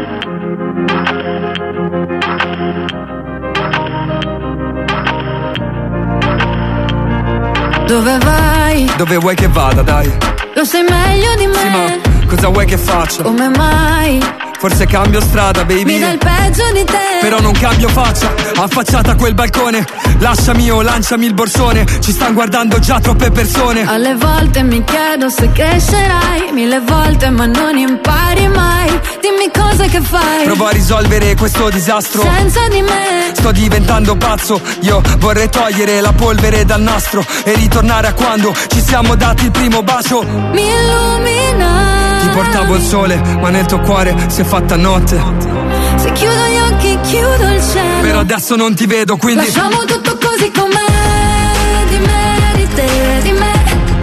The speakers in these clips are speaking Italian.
Dove vai? Dove vuoi che vada, dai? Lo sai meglio di me. Sì, ma cosa vuoi che faccia? Come mai? Forse cambio strada, baby. Mi dai il peggio di te. Però non cambio faccia, affacciata a quel balcone. Lasciami o lanciami il borsone. Ci stanno guardando già troppe persone. Alle volte mi chiedo se crescerai, 1000 volte ma non impari mai. Dimmi cosa che fai. Provo a risolvere questo disastro senza di me. Sto diventando pazzo. Io vorrei togliere la polvere dal nastro e ritornare a quando ci siamo dati il primo bacio. Mi illumina. Ti portavo il sole, ma nel tuo cuore si è fatta notte. Se chiudo gli occhi chiudo il cielo. Però adesso non ti vedo, quindi lasciamo tutto così com'è. Di me, di te, di me.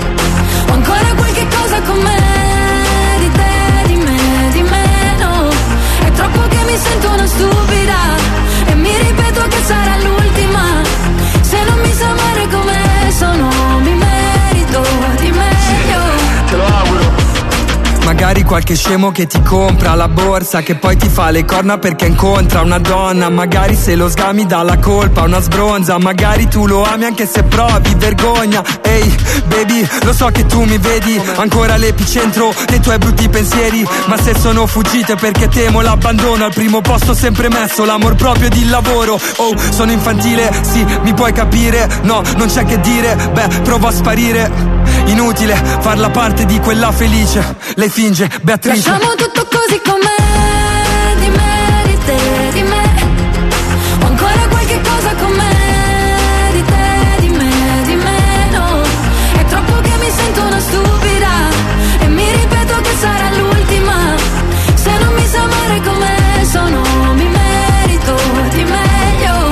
Ho ancora qualche cosa con me. Di te, di me, di meno. È troppo che mi sento una stupida e mi ripeto che sarà l'ultima. Se non mi sa amare come sono, mi merito di meglio. te lo auguro. Magari qualche scemo che ti compra la borsa, che poi ti fa le corna perché incontra una donna. Magari se lo sgami dà la colpa a una sbronza. Magari tu lo ami anche se provi vergogna. Ehi, baby, lo so che tu mi vedi ancora all'epicentro dei tuoi brutti pensieri. Ma se sono fuggite perché temo l'abbandono, al primo posto ho sempre messo l'amor proprio ed il lavoro. Oh, sono infantile, sì, mi puoi capire. No, non c'è che dire, beh, provo a sparire. Inutile farla parte di quella felice. Lei finge, Beatrice. Lasciamo tutto così com'è. Di me, di te, di me. Ho ancora qualche cosa con me. Di te, di me, di meno. È troppo che mi sento una stupida e mi ripeto che sarà l'ultima. Se non mi sa amare come sono, mi merito di meglio.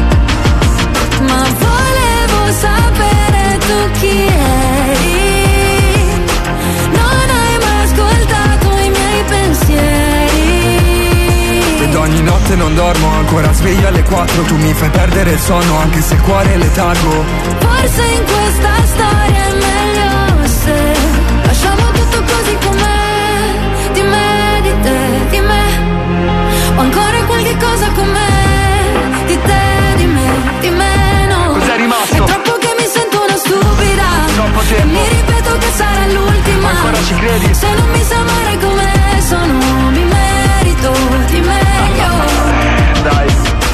Ma volevo sapere tu chi eri. Ed ogni notte non dormo, ancora sveglio alle 4. Tu mi fai perdere il sonno anche se il cuore è letargo. Forse in questa storia è meglio se lasciamo tutto così com'è. Di me, di te, di me. Ho ancora qualche cosa con me. Di te, di me, di meno. Cos'è rimasto? È troppo che mi sento una stupida. Troppo tempo. E mi ripeto che sarà l'ultima. Ma ancora ci credi? Se non mi sa amare come sono, mi merito di meglio. Dai.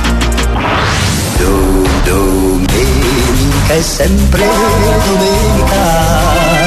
Domenica è sempre domenica.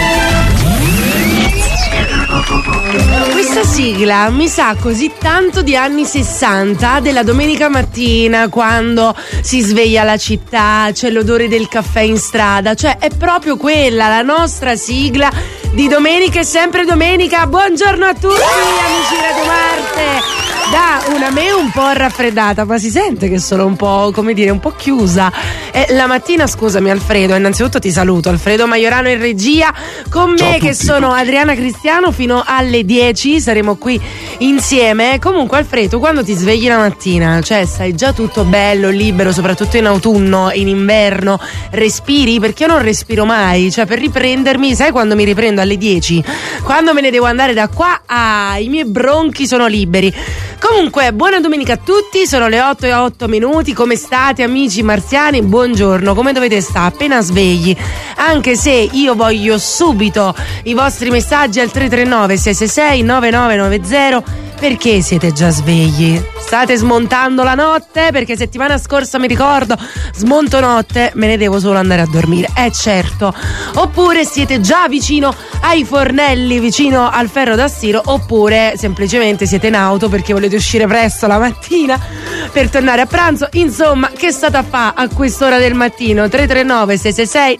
Questa sigla mi sa così tanto di anni 60, della domenica mattina, quando si sveglia la città, c'è l'odore del caffè in strada, cioè è proprio quella, la nostra sigla di Domenica è sempre domenica. Buongiorno a tutti amici Radio Marte. Da una me un po' raffreddata, ma si sente che sono un po', come dire, un po' chiusa. La mattina, scusami Alfredo, innanzitutto ti saluto, Alfredo Maiorano in regia, con me che sono Adriana Cristiano fino alle 10, saremo qui insieme. Comunque Alfredo, quando ti svegli la mattina, cioè stai già tutto bello, libero, soprattutto in autunno, in inverno, respiri? Perché io non respiro mai, cioè per riprendermi, sai quando mi riprendo alle 10? Quando me ne devo andare da qua, i miei bronchi sono liberi. Comunque, buona domenica a tutti, sono le 8:08. Come state amici marziani? Buongiorno, come dovete stare? Appena svegli, anche se io voglio subito i vostri messaggi al 339 666 9990. Perché siete già svegli? State smontando la notte? Perché settimana scorsa mi ricordo, smonto notte, me ne devo solo andare a dormire, certo. Oppure siete già vicino ai fornelli, vicino al ferro da stiro, oppure semplicemente siete in auto perché volete uscire presto la mattina per tornare a pranzo. Insomma, che state a fare a quest'ora del mattino? 339 666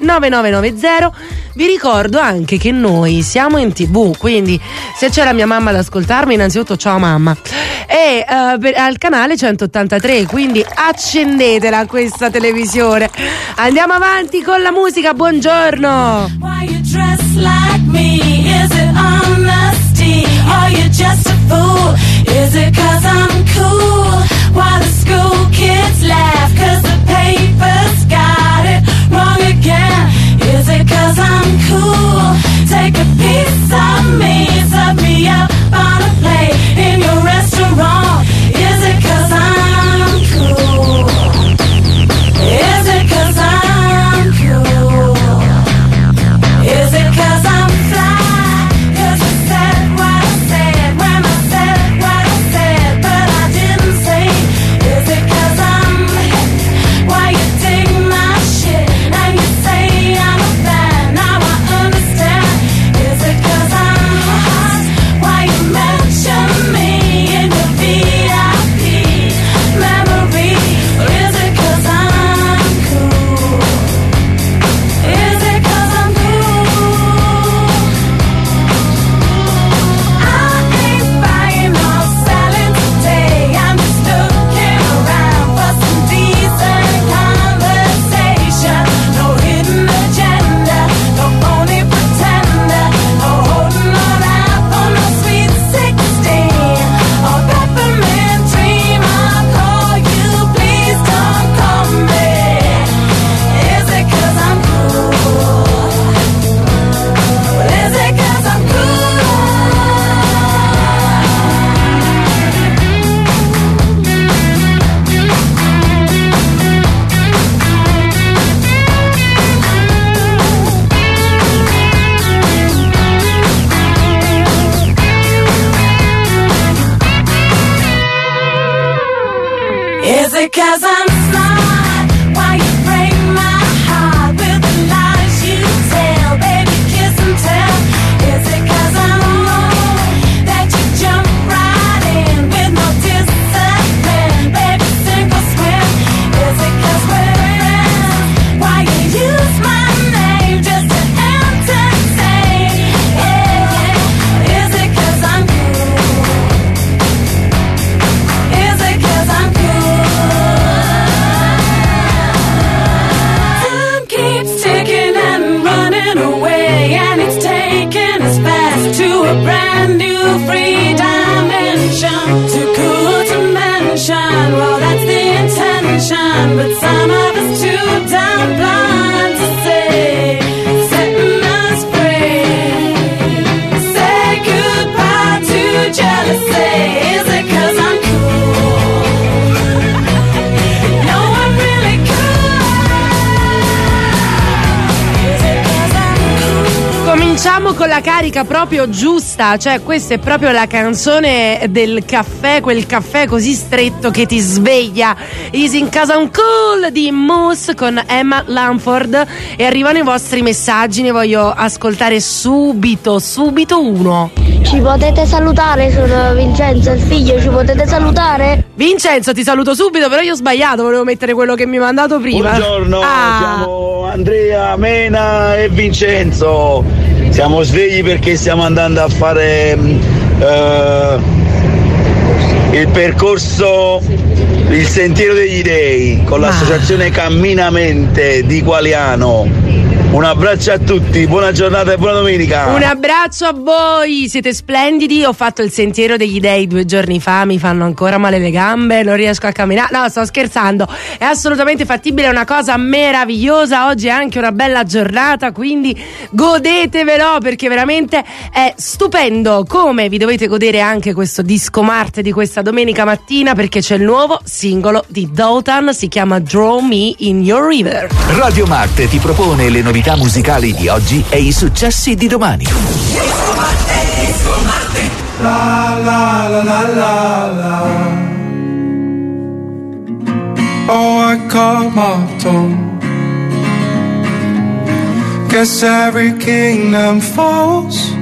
9990. Vi ricordo anche che noi siamo in TV, quindi se c'è la mia mamma ad ascoltarmi, innanzitutto ciao mamma, e al canale 183, quindi accendetela questa televisione. Andiamo avanti con la musica, buongiorno. Why you dress like me? Is it honesty? Are you just a fool? Is it 'cause I'm cool? Why the school kids laugh? 'Cause the papers got it wrong again. Is it 'cause I'm cool? Take a piece of me, serve me up on a plate in your restaurant. it 'cause I'm smart? Why you break my heart with the lies you tell? Baby, kiss and tell. Is it 'cause I'm wrong that you jump right in with no discipline? Baby, sink or swim. Is it 'cause we're friends? Why you use my name just to entertain? Yeah. Is it 'cause I'm cool? Is it 'cause I'm cool? Time keeps ticking and running away, and it's taking us fast to a brand new free dimension. Too cool to mention, well that's the intention, but some of us too damn blind to say, setting us free. Say goodbye to jealousy. Is it 'cause I'm cool? No, I'm really cool. Is it 'cause I'm cool? Cominciamo con la carica proprio giusta, cioè questa è proprio la canzone del caffè, quel caffè così stretto che ti sveglia. Easy in casa un cool di Moose con Emma Lanford, e arrivano i vostri messaggi, ne voglio ascoltare subito uno. Ci potete salutare, sono Vincenzo, il figlio, ci potete salutare? Vincenzo, ti saluto subito, però io ho sbagliato, volevo mettere quello che mi hai mandato prima. Buongiorno, siamo Andrea, Mena e Vincenzo. Siamo svegli perché stiamo andando a fare il percorso, il Sentiero degli Dei con l'associazione Camminamente di Qualiano. Un abbraccio a tutti, buona giornata e buona domenica. Un abbraccio a voi, siete splendidi. Ho fatto il Sentiero degli Dei 2 giorni fa, mi fanno ancora male le gambe, non riesco a camminare. No, sto scherzando, è assolutamente fattibile, è una cosa meravigliosa. Oggi è anche una bella giornata, quindi godetevelo, perché veramente è stupendo. Come vi dovete godere anche questo disco Marte di questa domenica mattina, perché c'è il nuovo singolo di Dotan, si chiama Draw Me in Your River. Radio Marte ti propone le novità musicali di oggi e i successi di domani. La la la la la la. Oh, I caught my tongue. Guess every kingdom falls.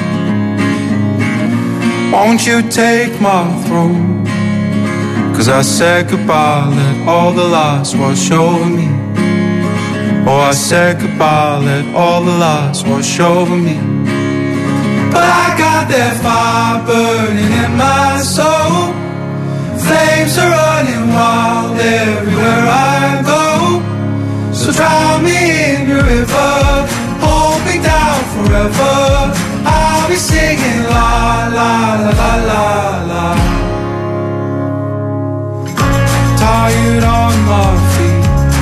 Won't you take my throne? 'Cause I said goodbye, let all the lies wash over me. Oh, I said goodbye, let all the lies wash over me. But I got that fire burning in my soul. Flames are running wild everywhere I go. So drown me in your river, hold me down forever. I'll be singing la la la la la la. Tired on my feet,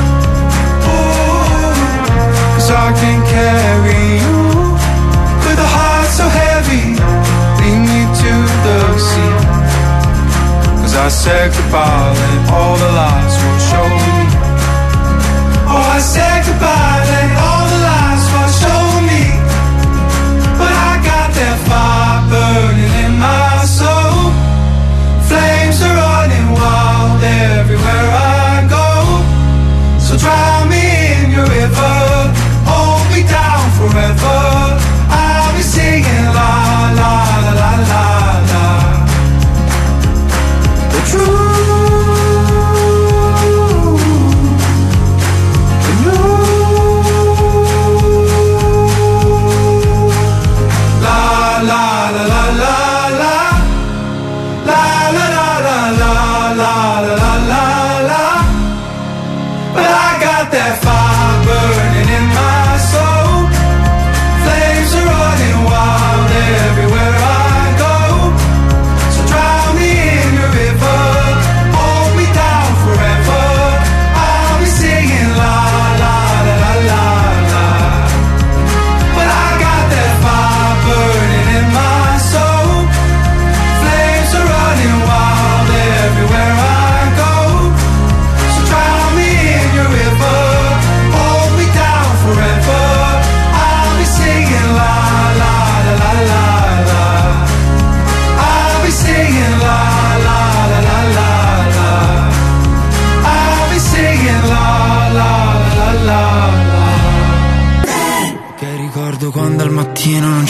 I can carry you with a heart so heavy. Lead me to the sea. 'Cause I said goodbye, let all the lies wash over me. Oh, I said goodbye, let all the lies wash over me. But I got that fire burning in my soul. Flames are running wild everywhere I go. So drown me in your river, down forever. I'll be singing la la la la la la. The truth, the new.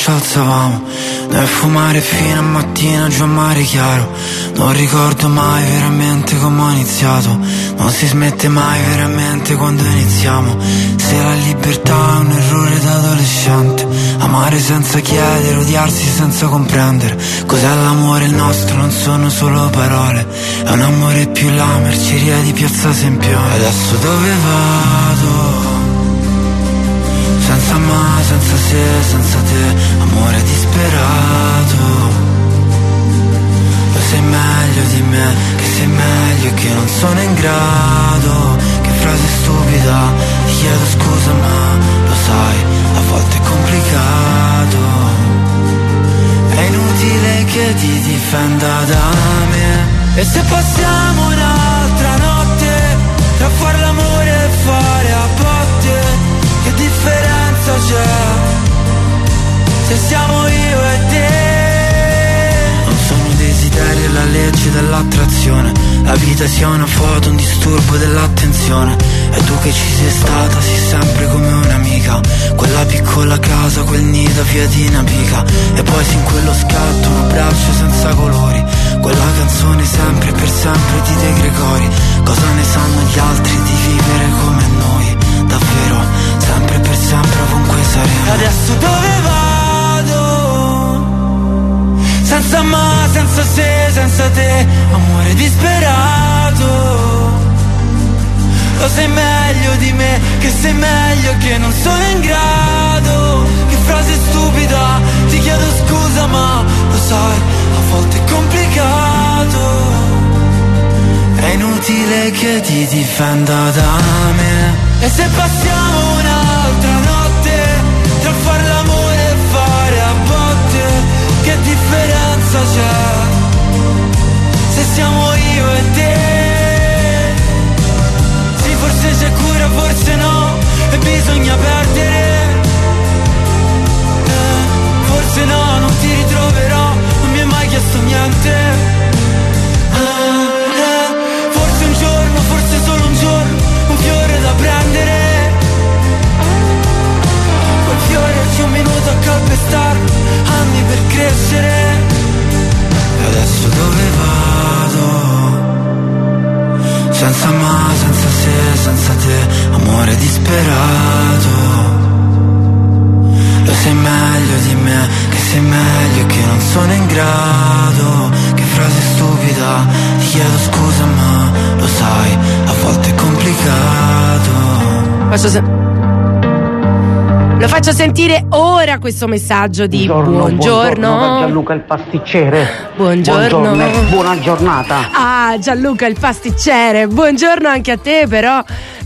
ci alzavamo, noi a fumare fino a mattina giù a mare chiaro. Non ricordo mai veramente come ho iniziato, non si smette mai veramente quando iniziamo. Se la libertà è un errore da adolescente, amare senza chiedere, odiarsi senza comprendere. Cos'è l'amore il nostro? Non sono solo parole, è un amore più la merceria di Piazza Sempione. Adesso dove vado? Senza ma, senza se, senza te, amore disperato. Lo sai meglio di me, che sei meglio e che non sono in grado. Che frase stupida, ti chiedo scusa ma lo sai, a volte è complicato. È inutile che ti difenda da me. E se passiamo un'altra notte tra far l'amore e fare a botte, che differenza c'è se siamo io e te? Non sono desideri e la legge dell'attrazione, la vita sia una foto, un disturbo dell'attenzione. E tu che ci sei stata, sei sempre come un'amica, quella piccola casa, quel nido via di Napica. E poi sin quello scatto, un abbraccio senza colori, quella canzone sempre per sempre di De Gregori. Cosa ne sanno gli altri di vivere come noi? Davvero, sempre per sempre ovunque saremo. Adesso dove vado? Senza ma, senza se, senza te, amore disperato. Lo sai meglio di me, che sei meglio, che non sono in grado. Che frase stupida, ti chiedo scusa ma lo sai, a volte è complicato. È inutile che ti difenda da me. E se passiamo un'altra notte tra far l'amore e fare a botte, che differenza c'è se siamo io e te? Sì, forse c'è cura, forse no, e bisogna perdere. Forse no, non ti ritroverò, non mi hai mai chiesto niente. Forse un giorno, forse solo un giorno, un fiore da prendere. Quel fiore c'è un minuto a calpestarlo, anni per crescere. E adesso dove vado? Senza ma, senza se, senza te, amore disperato. Lo sai meglio di me, che sei meglio, che non sono in grado. Che frase stupida, ti chiedo scusa ma lo sai, a volte è complicato. Lo faccio sentire ora questo messaggio di buongiorno da Gianluca il pasticcere. Buongiorno e buona giornata. Ah, Gianluca il pasticcere, buongiorno anche a te. Però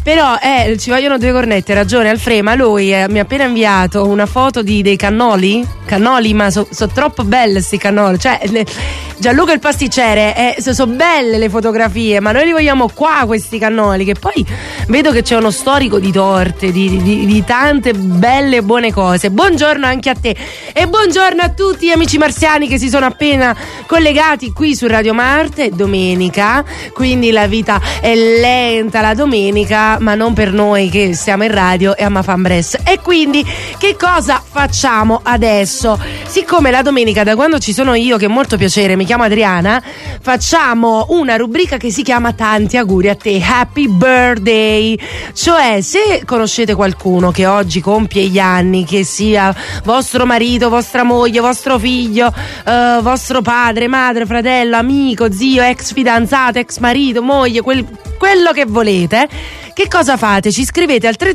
ci vogliono due cornette, ragione Alfrema. Lui mi ha appena inviato una foto dei cannoli, ma sono troppo belle sti cannoli. Cioè Gianluca il pasticcere, sono belle le fotografie, ma noi li vogliamo qua questi cannoli. Che poi vedo che c'è uno storico di torte, di tante belle e buone cose. Buongiorno anche a te e buongiorno a tutti gli amici marziani che si sono appena collegati qui su Radio Marte. È domenica, quindi la vita è lenta la domenica, ma non per noi che siamo in radio e a Mafambres. E quindi che cosa facciamo adesso? Siccome la domenica, da quando ci sono io, che è molto piacere, mi chiamo Adriana, facciamo una rubrica che si chiama Tanti auguri a te, Happy Birthday. Cioè, se conoscete qualcuno che oggi compie gli anni, che sia vostro marito, vostra moglie, vostro figlio, vostro padre, madre, fratello, amico, zio, ex fidanzato, ex marito, moglie, quello che volete, che cosa fate? Ci scrivete al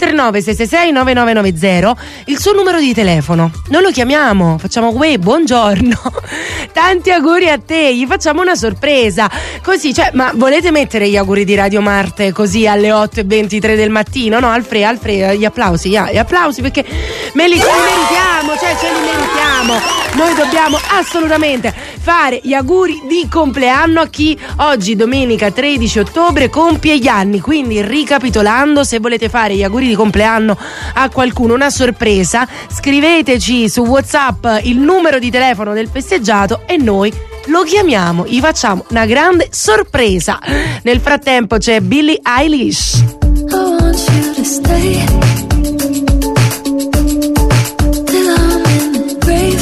339-666-9990 il suo numero di telefono. Noi lo chiamiamo, facciamo buongiorno, tanti auguri a te, gli facciamo una sorpresa. Così, cioè, ma volete mettere gli auguri di Radio Marte così alle 8:23 del mattino? No, Alfred, gli applausi perché me li meritiamo, cioè ce li meritiamo. Noi dobbiamo assolutamente fare gli auguri di compleanno a chi oggi, domenica 13 ottobre, compie gli anni. Quindi, ricapitolando, se volete fare gli auguri di compleanno a qualcuno, una sorpresa, scriveteci su WhatsApp il numero di telefono del festeggiato e noi lo chiamiamo, gli facciamo una grande sorpresa. Nel frattempo c'è Billie Eilish. I want you to stay till I'm in the grave.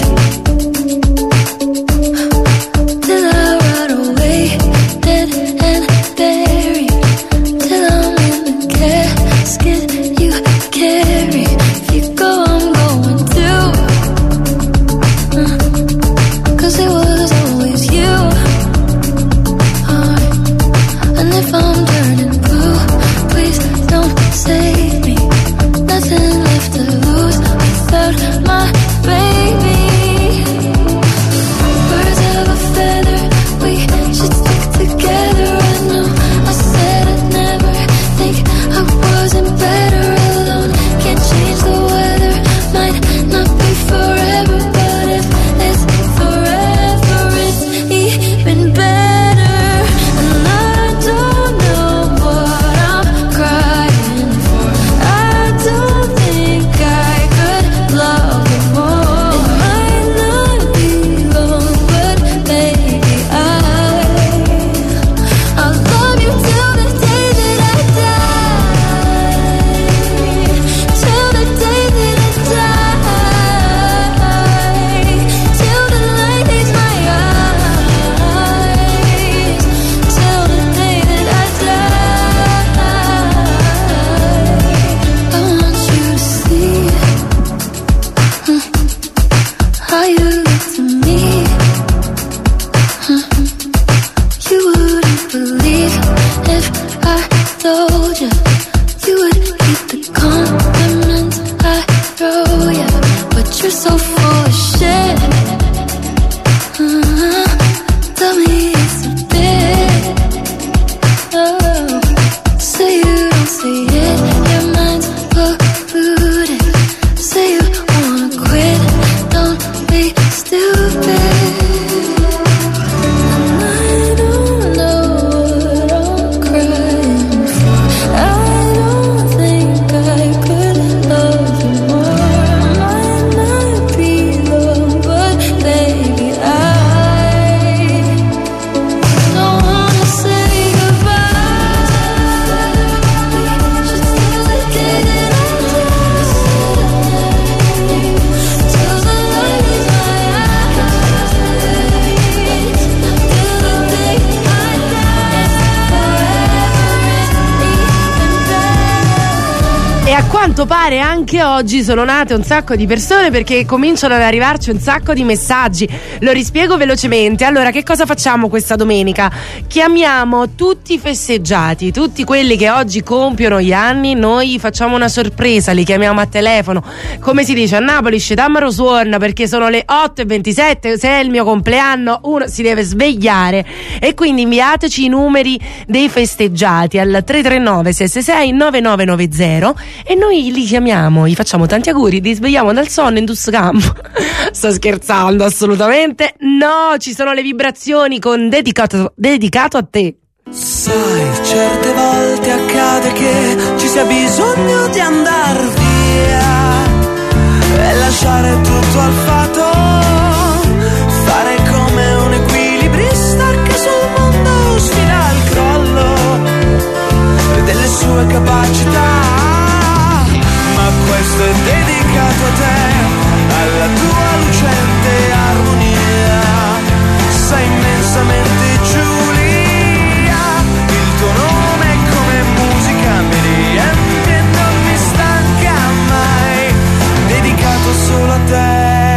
quanto pare anche oggi sono nate un sacco di persone, perché cominciano ad arrivarci un sacco di messaggi. Lo rispiego velocemente. Allora, che cosa facciamo questa domenica? Chiamiamo tutti i festeggiati, tutti quelli che oggi compiono gli anni. Noi facciamo una sorpresa, li chiamiamo a telefono, come si dice a Napoli, scetammaro suona, perché sono le 8:27, se è il mio compleanno uno si deve svegliare, e quindi inviateci i numeri dei festeggiati al 339 666 9990 e noi li chiamiamo, gli facciamo tanti auguri, li svegliamo dal sonno in dus campo. Sto scherzando, assolutamente no, ci sono le vibrazioni con dedicato a te. Sai, certe volte accade che ci sia bisogno di andar via e lasciare tutto al fato, fare come un equilibrista che sul mondo sfida il crollo delle sue capacità. Ma questo è dedicato a te, alla tua lucente armonia. Sei immensamente Giulia, il tuo nome è come musica, mi riempie e non mi stanca mai, dedicato solo a te.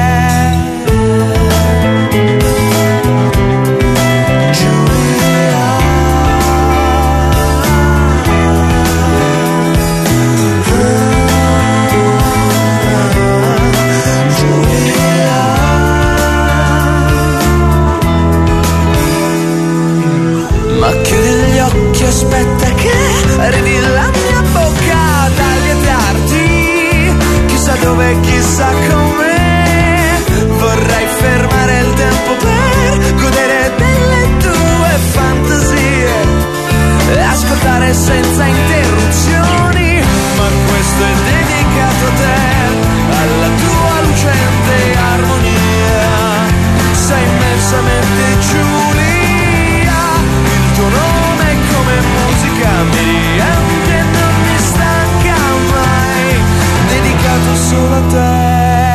Aspetta che arrivi la mia bocca ad allietarti, chissà dove, chissà come. Vorrei fermare il tempo per godere delle tue fantasie e ascoltare senza interruzioni. Ma questo è dedicato a te, alla tua lucente armonia. Sei immensamente Giulia, il tuo nome come musica mi riempie e non mi stanca mai, dedicato solo a te.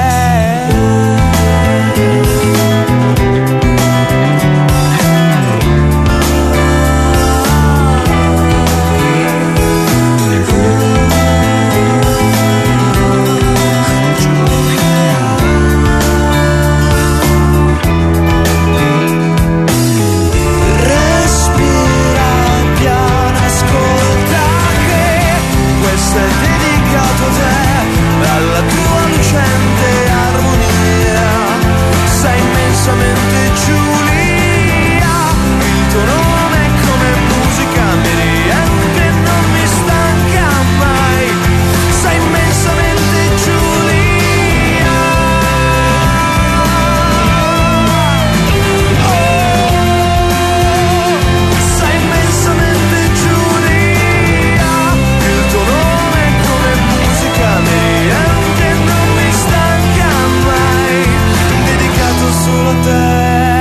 Alla tua lucente armonia, sei immensamente Giulia, il tuo nome è come musica, mi riempie e non mi stanca mai, sei immensamente Giulia. Oh, sei immensamente Giulia, il tuo nome è come musica, mi riempie solo a te.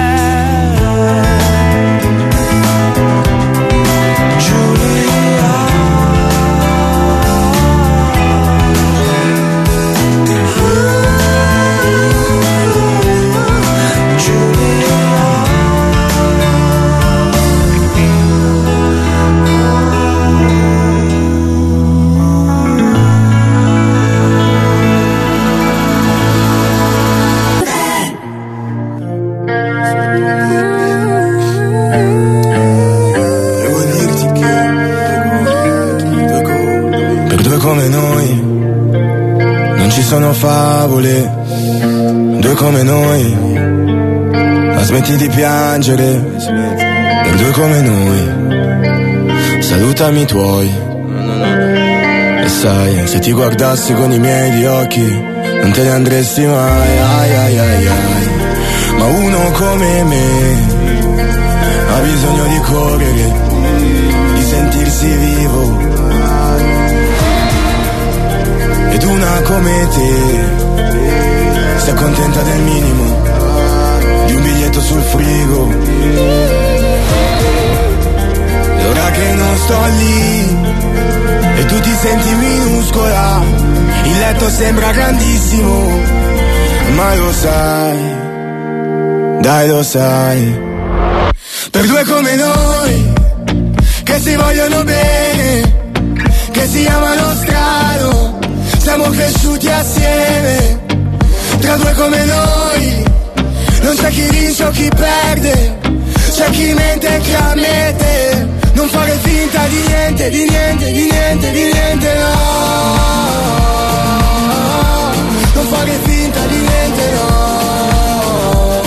Come noi non ci sono favole, due come noi, ma smetti di piangere per due come noi. Salutami i tuoi, e sai, se ti guardassi con i miei di occhi non te ne andresti mai, ai ai ai ai. Ma uno come me ha bisogno di correre, di sentirsi vivo. Ed una come te sta contenta del minimo, di un biglietto sul frigo. E ora che non sto lì e tu ti senti minuscola, il letto sembra grandissimo, ma lo sai, dai lo sai. Per due come noi, che si vogliono bene, che si amano strano, siamo cresciuti assieme, tra due come noi. Non c'è chi vince o chi perde, c'è chi mente e chi ammette. Non fare finta di niente, di niente, di niente, di niente, no. Non fare finta di niente, no.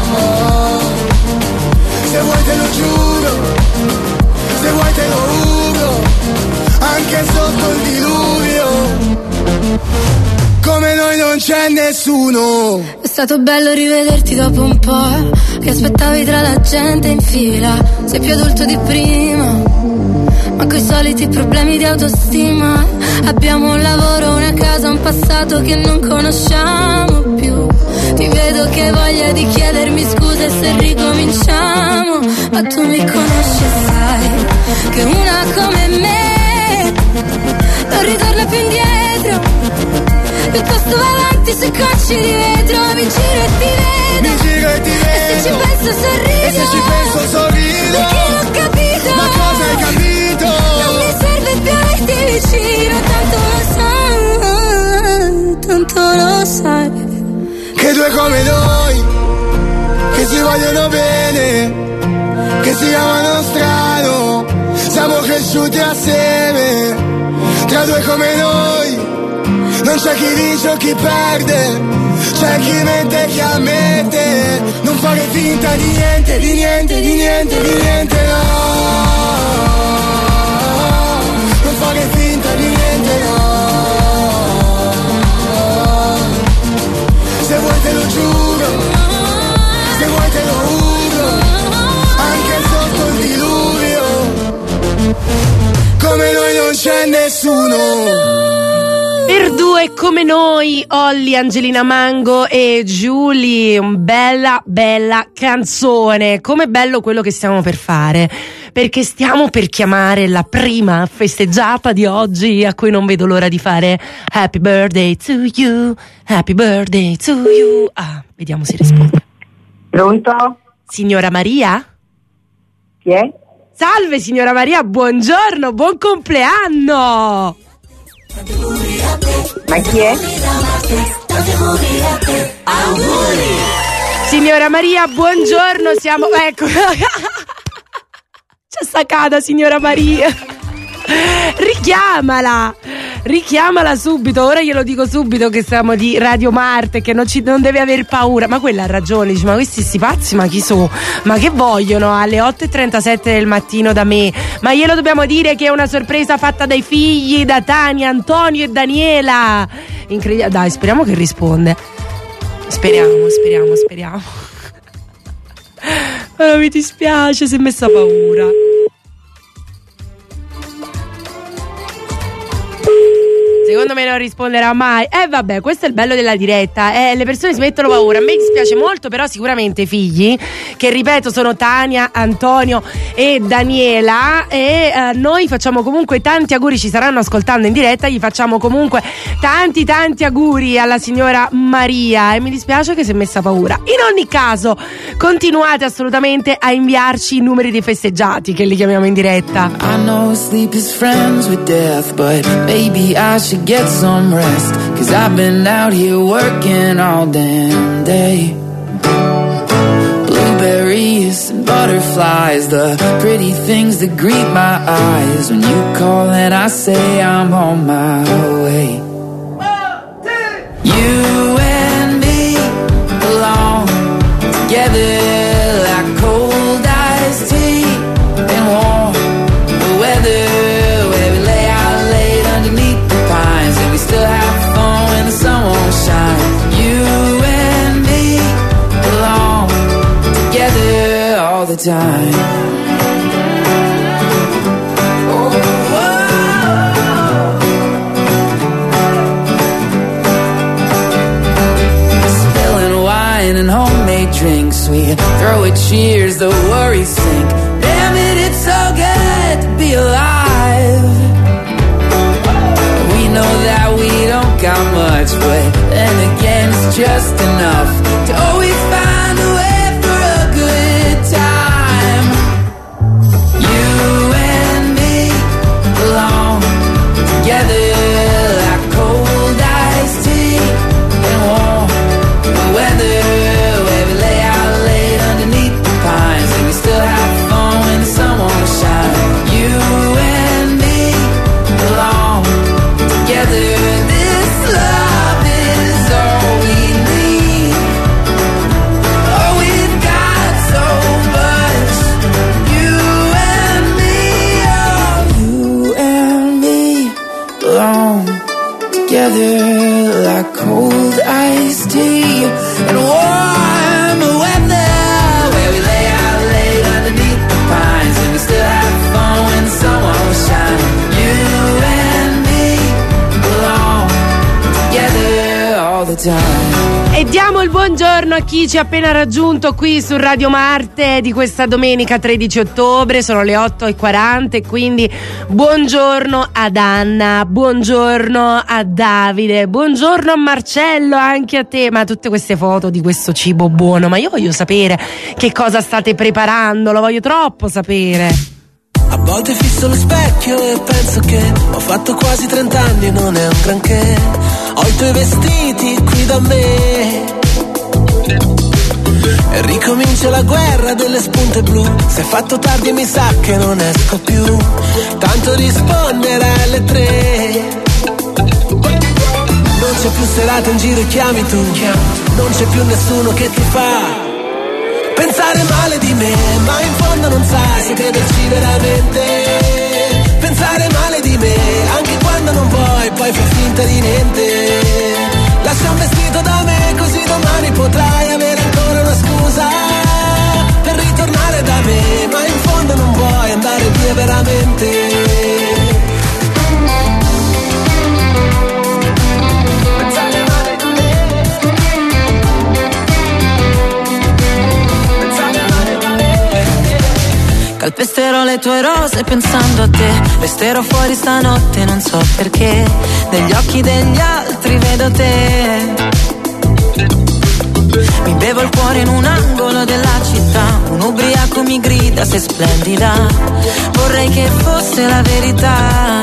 Se vuoi te lo giuro, se vuoi te lo giuro, anche sotto il diluvio. Come noi non c'è nessuno. È stato bello rivederti dopo un po', che aspettavi tra la gente in fila. Sei più adulto di prima, ma coi soliti problemi di autostima. Abbiamo un lavoro, una casa, un passato che non conosciamo più. Ti vedo che hai voglia di chiedermi scuse se ricominciamo, ma tu mi conosci e sai che una come me non ritorna più indietro. Piuttosto va avanti sui cocci di vetro. Mi giro e ti vedo, mi giro e ti vedo, e se ci penso sorrido, e se ci penso sorrido. Perché l'ho capito, ma cosa hai capito? Non mi serve più averti vicino, tanto lo sai, che due come noi, che si vogliono bene, che si amano strano, siamo cresciuti assieme, tra due come noi. Non c'è chi vince o chi perde, c'è chi mente e chi ammette. Non fare finta di niente, di niente, di niente, di niente, no. Non fare finta di niente, no. Se vuoi te lo giuro, se vuoi te lo giuro, anche sotto il diluvio. Come noi non c'è nessuno. Per due come noi, Olly, Angelina Mango e Giulie, bella canzone. Com'è bello quello che stiamo per fare, perché stiamo per chiamare la prima festeggiata di oggi, a cui non vedo l'ora di fare Happy birthday to you, happy birthday to you. Ah, vediamo se risponde. Pronto? Signora Maria? Chi è? Salve signora Maria, buongiorno, buon compleanno! Ma chi è? Signora Maria, buongiorno, siamo... Ecco, c'è staccata signora Maria. Richiamala subito, ora glielo dico subito che siamo di Radio Marte, che non deve aver paura. Ma quella ha ragione, dice, ma questi sti pazzi, ma chi sono? Ma che vogliono alle 8:37 del mattino da me? Ma glielo dobbiamo dire che è una sorpresa fatta dai figli, da Tania, Antonio e Daniela. Incredibile, dai, speriamo che risponde. Speriamo. Ma mi dispiace, si è messa paura. Secondo me non risponderà mai. Vabbè, questo è il bello della diretta. Le persone si mettono paura. A me dispiace molto, però sicuramente i figli, che ripeto sono Tania, Antonio e Daniela, e noi facciamo comunque tanti auguri, ci saranno ascoltando in diretta, gli facciamo comunque tanti auguri alla signora Maria, e mi dispiace che si è messa paura. In ogni caso, continuate assolutamente a inviarci i numeri dei festeggiati, che li chiamiamo in diretta. I know sleep is friends with death, but maybe I should get some rest, 'cause I've been out here working all damn day. Blueberries and butterflies, the pretty things that greet my eyes when you call and I say I'm on my way. You and me belong together like cold iced tea and warm weather. Still have fun when the sun won't shine. You and me belong together all the time. Oh, spilling wine and homemade drinks, we throw a cheers, the worries sink. Damn it, it's so good to be alive. Know that we don't got much, but then again it's just enough to always find a way for a good time. You and me belong together like cold Diamo il buongiorno a chi ci ha appena raggiunto qui su Radio Marte di questa domenica 13 ottobre, sono le 8:40, quindi buongiorno ad Anna, buongiorno a Davide, buongiorno a Marcello, anche a te. Ma tutte queste foto di questo cibo buono, ma io voglio sapere che cosa state preparando, lo voglio troppo sapere. A volte fisso lo specchio e penso che ho fatto quasi 30 anni e non è un granché. Ho i tuoi vestiti qui da me e ricomincia la guerra delle spunte blu. Se è fatto tardi mi sa che non esco più, tanto risponderai alle 3. Non c'è più serata in giro e chiami tu, non c'è più nessuno che ti fa pensare male di me, ma in fondo non sai se crederci veramente. Pensare male di me, anche quando non vuoi, poi fai finta di niente. Lascia un vestito da me, così domani potrai avere ancora una scusa per ritornare da me, ma in fondo non vuoi andare via veramente. Calpesterò le tue rose pensando a te, resterò fuori stanotte non so perché, negli occhi degli altri vedo te. Mi bevo il cuore in un angolo della città, un ubriaco mi grida sei splendida, vorrei che fosse la verità,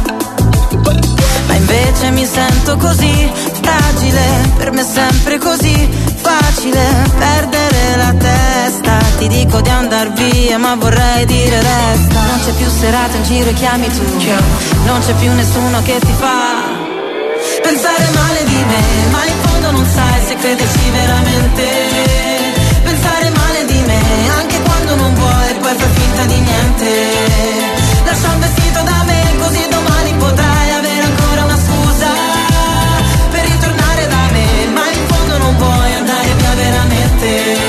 ma invece mi sento così fragile, per me è sempre così facile perdere la testa. Ti dico di andar via ma vorrei dire resta. Non c'è più serata in giro e chiami tu, non c'è più nessuno che ti fa pensare male di me, ma in fondo non sai se crederci veramente. Pensare male di me anche quando non vuoi, poi fai finta di niente. Lascia un vestito da me, così domani potrai avere ancora una scusa per ritornare da me, ma in fondo non vuoi andare via veramente.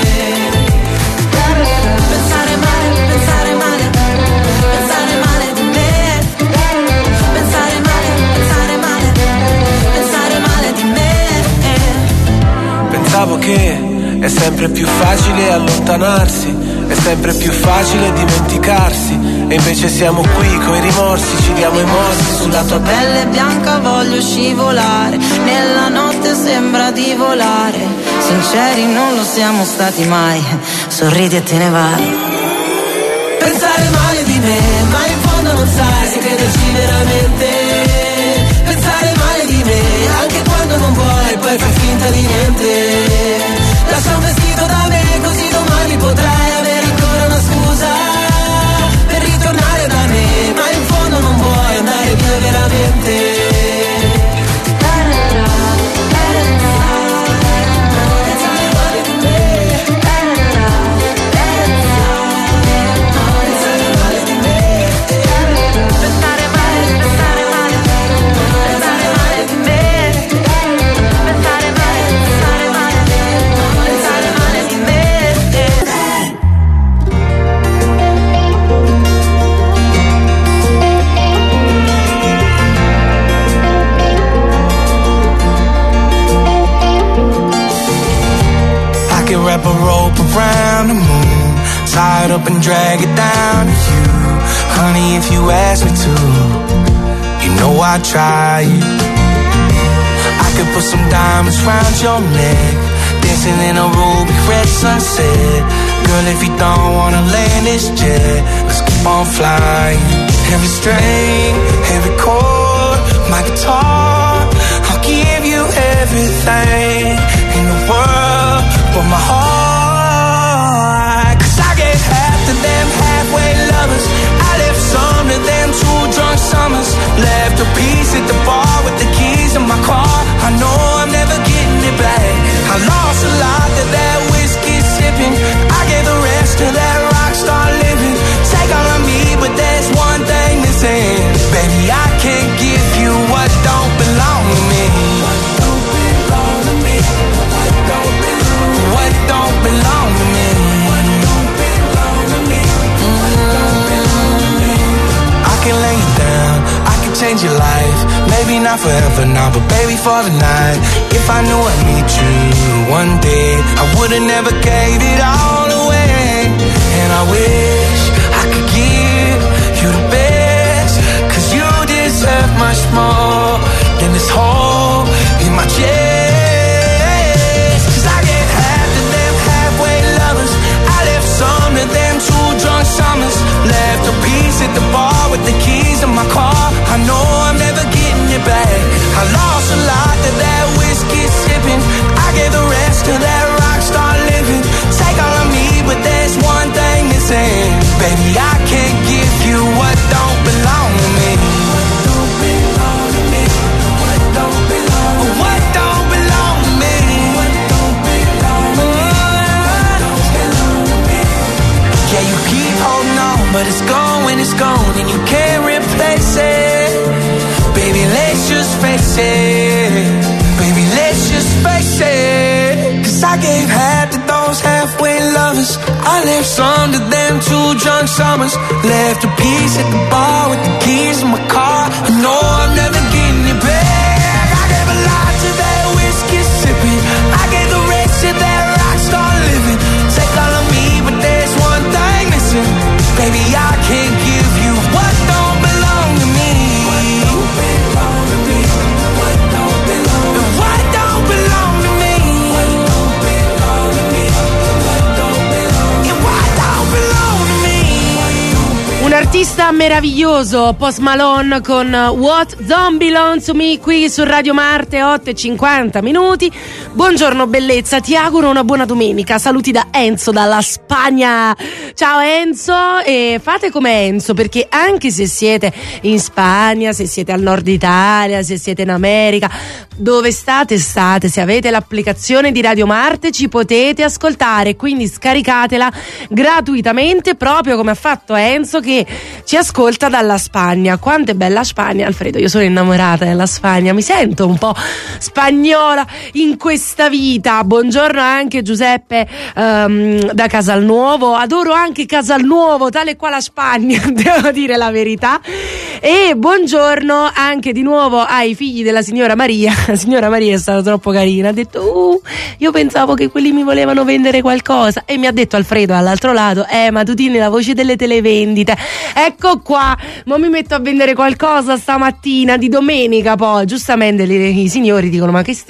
Pensare male, pensare male, pensare male di me. Pensare male, pensare male, pensare male di me. Pensavo che è sempre più facile allontanarsi, è sempre più facile dimenticarsi, e invece siamo qui coi rimorsi, ci diamo i morsi sulla tua pelle bianca voglio scivolare, nella notte sembra di volare, sinceri non lo siamo stati mai, sorridi e te ne vai. Pensare male di me, ma in fondo non sai se crederci veramente. Pensare male di me, anche quando non vuoi, poi fai finta di niente. Lascia un vestito da me, così domani potrai avere ancora una scusa per ritornare da me, ma in fondo non vuoi andare via veramente. Wrap a rope around the moon, tie it up and drag it down to you. Honey, if you ask me to, you know I'd try it. I could put some diamonds round your neck, dancing in a ruby red sunset. Girl, if you don't wanna land this jet, let's keep on flying. Every string, every chord, my guitar, I'll give you everything in the world but my heart. 'Cause I gave half to them halfway lovers, I left some to them 2 drunk summers, left a piece at the bar with the keys in my car. I know I'm never getting it back. I lost a lot to that whiskey sipping, I gave the rest to that rock star living. Take all of me, but there's one thing missing. Baby, I can't give you what don't belong to me. What don't belong to me? What don't belong? What don't belong to me? What don't belong to me? What don't belong to me? I can lay you down, I can change your life. Maybe not forever now, but baby for the night. If I knew I'd meet you one day, I would've never gave it all away. And I wish I could give you the best, 'cause you deserve much more than this hole in my chest. 'Cause I get half of them halfway lovers, I left some of them two drunk summers, left a piece at the bar with the keys to my car. I know I'm never getting it back. I lost a lot to that whiskey sipping, I gave the rest to that rock star living. Take all of me, but there's one thing missing. Baby, I can't give you what don't belong to me. What don't belong to me? What don't belong to me? What don't belong to me? What don't belong to me? What don't belong to me? Yeah, you keep holding on, but it's gone, and you can't replace it. Baby, let's just face it. Baby, let's just face it. 'Cause I gave half to those halfway lovers, I left some to them two drunk summers, left a piece at the bar with the keys in my car. I know I'm never getting it back. I gave a lot to that whiskey sipping, I gave the rest to that rock star living. Take all of me, but there's one thing missing. Baby, I can't give you what don't belong to me. What don't belong to me? What don't belong to me? What don't belong to me? What don't belong to me? What don't belong to me? What don't belong to me? Un artista meraviglioso, Post Malone con What Don't Belong to Me, qui su Radio Marte, 8:50. Buongiorno bellezza, ti auguro una buona domenica. Saluti da Enzo dalla Spagna. Ciao Enzo, e fate come Enzo, perché anche se siete in Spagna, se siete al nord Italia, se siete in America, dove state, se avete l'applicazione di Radio Marte ci potete ascoltare, quindi scaricatela gratuitamente, proprio come ha fatto Enzo che ci ascolta dalla Spagna. Quanto è bella Spagna, Alfredo, io sono innamorata della Spagna, mi sento un po' spagnola in questa vita. Buongiorno anche Giuseppe da Casalnuovo, adoro anche Casalnuovo, tale qua la Spagna, devo dire la verità. E buongiorno anche di nuovo ai figli della signora Maria. La signora Maria è stata troppo carina, ha detto io pensavo che quelli mi volevano vendere qualcosa, e mi ha detto Alfredo dall'altro lato, ma tu tieni la voce delle televendite. Ecco qua, ma mi metto a vendere qualcosa stamattina di domenica, poi giustamente i signori dicono ma che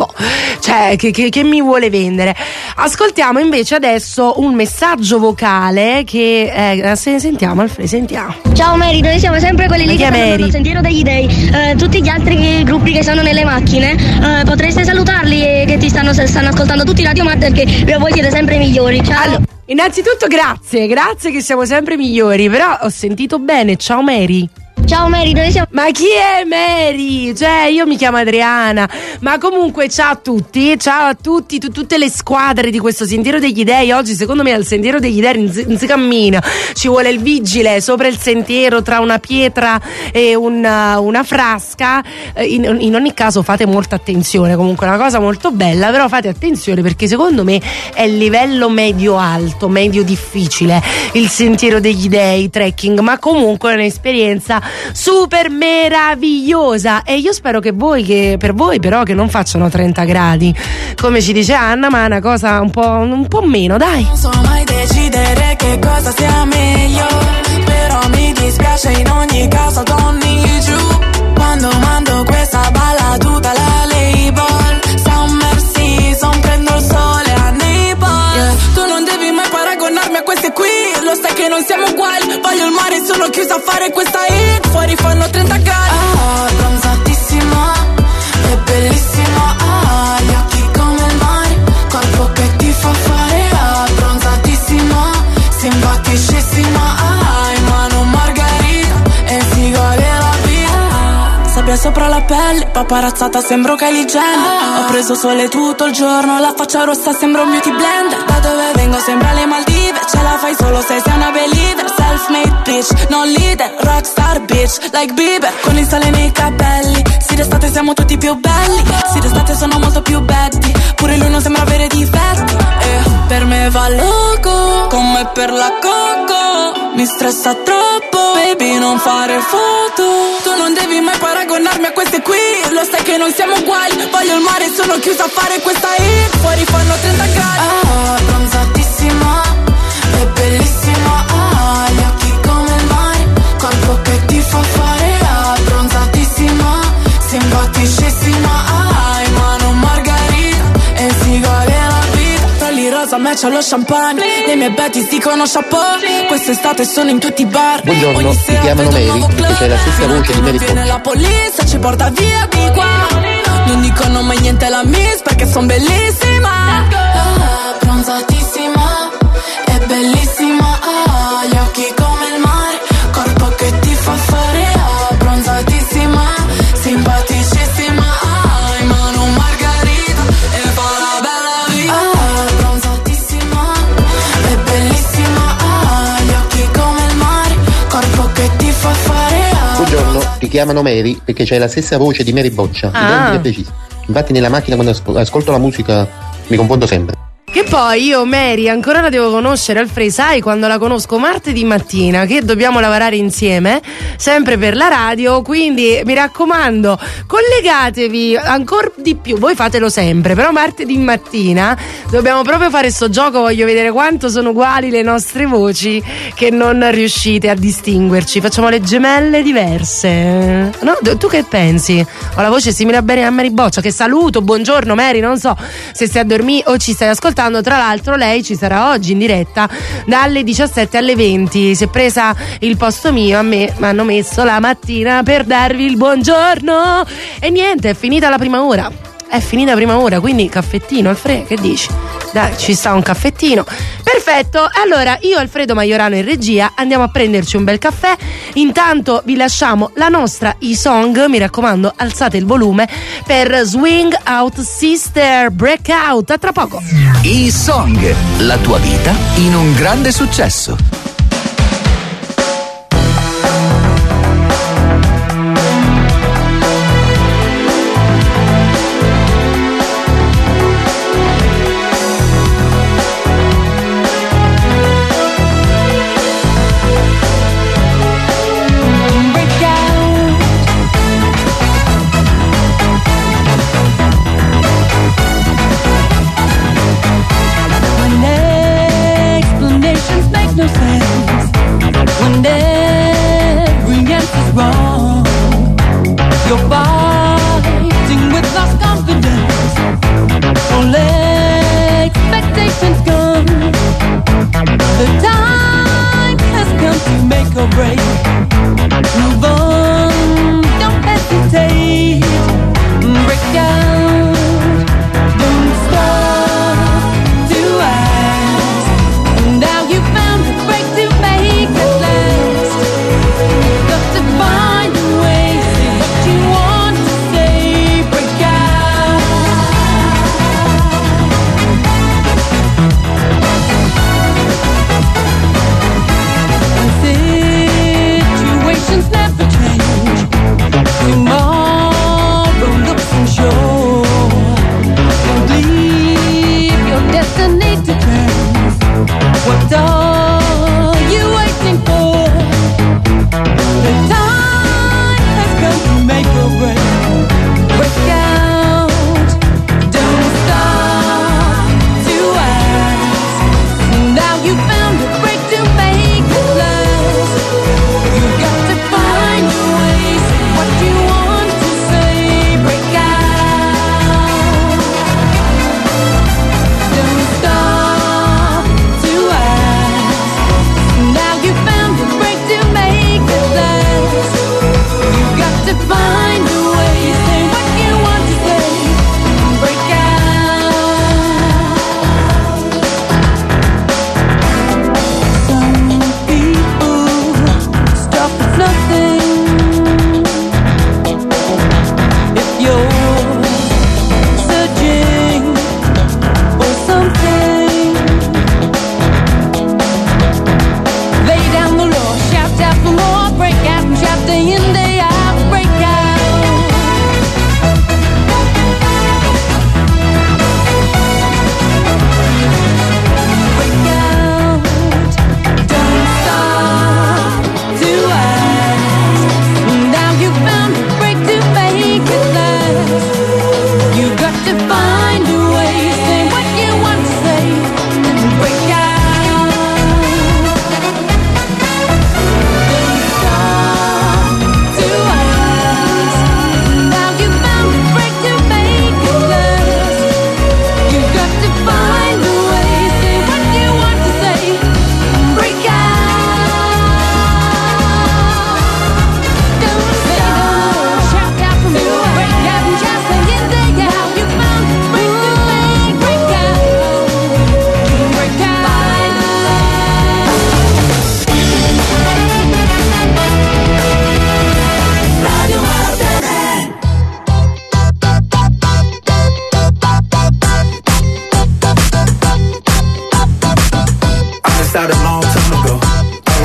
mi vuole vendere. Ascoltiamo invece adesso un messaggio vocale che sentiamo Alfredo, sentiamo. Ciao Mary, noi siamo sempre quelli lì che fanno il Sentiero degli Dei. Tutti gli altri gruppi che sono nelle macchine, potreste salutarli e che ti stanno ascoltando tutti Radio Marte, perché voi siete sempre i migliori. Ciao. Allora, innanzitutto grazie che siamo sempre migliori, però ho sentito bene. Ciao Mary. Ciao Mary, noi siamo... Ma chi è Mary? Cioè, io mi chiamo Adriana. Ma comunque ciao a tutti, tutte le squadre di questo Sentiero degli Dei. Oggi secondo me al Sentiero degli Dei non si cammina, ci vuole il vigile sopra il sentiero tra una pietra e una frasca. In ogni caso fate molta attenzione, comunque è una cosa molto bella, però fate attenzione perché secondo me è livello medio-alto, medio difficile il Sentiero degli Dei, trekking, ma comunque è un'esperienza super meravigliosa, e io spero che per voi però che non facciano 30 gradi come ci dice Anna, ma è una cosa un po' meno, dai. Non so mai decidere che cosa sia meglio, però mi dispiace in ogni caso don't need you. Quando mando questa balla tutta la label, summer season, prendo il sole a Naples, yeah. Tu non devi mai paragonarmi a queste qui, lo sai che non siamo uguali. Voglio il mare, sono chiusa a fare questa hit, fuori fanno 30 gradi. Bronzatissima, è bellissima, gli occhi come il mare, corpo che ti fa fare, bronzatissima, simpaticissima, in mano margarita e figa della vita. Sabbia sopra la pelle, paparazzata sembro Kylie Jenner. Ho preso sole tutto il giorno, la faccia rossa sembra un beauty blender. Da dove vengo sembra le Maldive, ce la fai solo se sei una believer. Self-made bitch, non leader, rockstar bitch, like Bieber. Con il sale nei capelli, sì d'estate siamo tutti più belli, sì d'estate sono molto più betty, pure lui non sembra avere difetti, per me va loco, come per la coco. Mi stressa troppo, baby non fare foto. Tu non devi mai paragonarmi a queste qui, lo sai che non siamo uguali. Voglio il mare, sono chiusa a fare questa hit. Fuori fanno 30 gradi. Ah, bronzatissima, è bellissima. Ah, gli occhi come il mare, corpo che ti fa fare. Ah, bronzatissima, simpaticissima. Ah, in mano margarita, e figa della vita. Trolli rosa, match allo champagne. Le mie betties dicono chapeau. Quest'estate sono in tutti i bar. Buongiorno, ti chiamano Mary perché c'è la stessa voce di Mary Poppins. La polizia ci porta via di qua. Non dicono mai niente alla miss perché son bellissima. Ah, bronzatissima, è bellissima. Ah, gli occhi come il mare, corpo che ti fa fare. Ah, bronzatissima, simpaticissima. Ah, in mano margarita e fa la bella vita. Ah, bronzatissima, è bellissima. Ah, gli occhi come il mare, corpo che ti fa fare. Ah, Buongiorno, ti chiamano Mary perché c'è la stessa voce di Mary Boccia, identica e precisa. Infatti nella macchina quando ascolto la musica mi confondo sempre. Che poi io Mary ancora la devo conoscere, Alfred, sai quando la conosco martedì mattina che dobbiamo lavorare insieme sempre per la radio, quindi mi raccomando collegatevi ancora di più, voi fatelo sempre, però martedì mattina dobbiamo proprio fare sto gioco, voglio vedere quanto sono uguali le nostre voci che non riuscite a distinguerci, facciamo le gemelle diverse, no? Tu che pensi? Ho la voce simile a Mary Boccia, che saluto, buongiorno Mary, non so se stai a dormire o ci stai ascoltando. Tra l'altro lei ci sarà oggi in diretta dalle 17 alle 20, si è presa il posto mio, a me mi hanno messo la mattina per darvi il buongiorno e niente, è finita la prima ora. È finita la prima ora, quindi caffettino, Alfredo, che dici? Dai, ci sta un caffettino. Perfetto, allora io Alfredo Maiorano in regia andiamo a prenderci un bel caffè. Intanto vi lasciamo la nostra e-song, mi raccomando alzate il volume, per Swing Out Sister Breakout. A tra poco. E-song, la tua vita in un grande successo.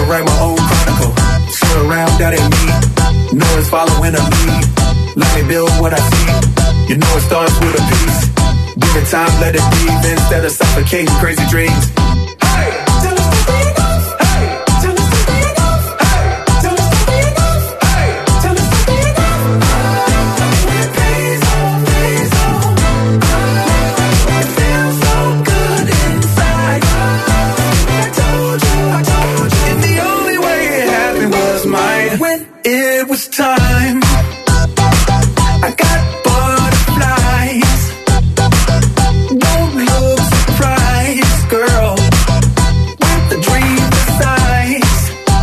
write my own chronicle. Sit around, that ain't me. No one's following a lead. Let me build what I see. You know it starts with a piece. Give it time, let it breathe instead of suffocating crazy dreams. Hey, tell us to be enough. Hey, tell us to be enough. Hey, tell us to be enough. Hey, tell us to be enough. It pays off, pays off. It feels so good inside. I told you. And the only way it happened was mine. When it was time, I got butterflies. Don't look surprised, girl, with the dream size.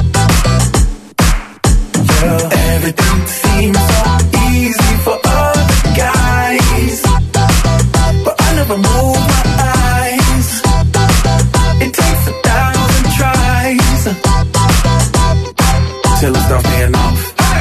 Yeah, everything seems so easy for other guys, but I never move my eyes. It takes 1,000 tries till it starts paying off.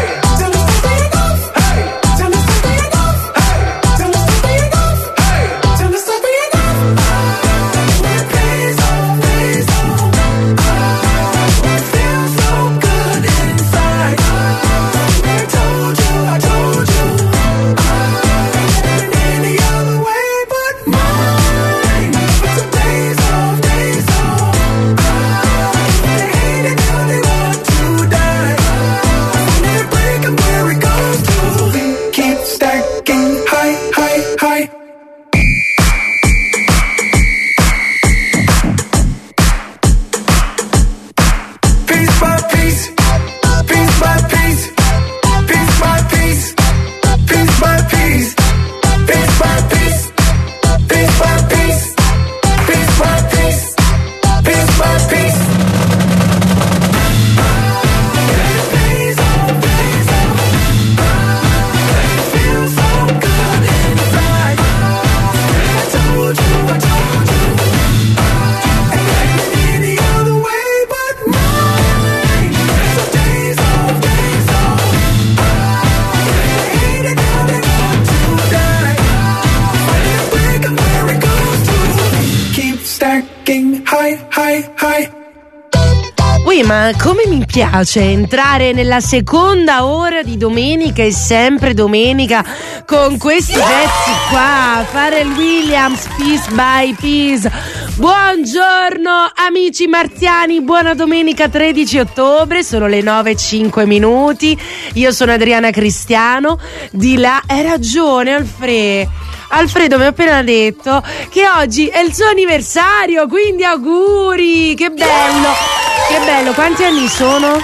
Ma come mi piace entrare nella seconda ora di domenica e sempre domenica con questi pezzi qua, Pharrell Williams, Piece by Piece. Buongiorno amici marziani, buona domenica 13 ottobre, sono le 9:05. Io sono Adriana Cristiano, di là hai ragione Alfredo mi ha appena detto che oggi è il suo anniversario, quindi auguri, che bello, quanti anni sono?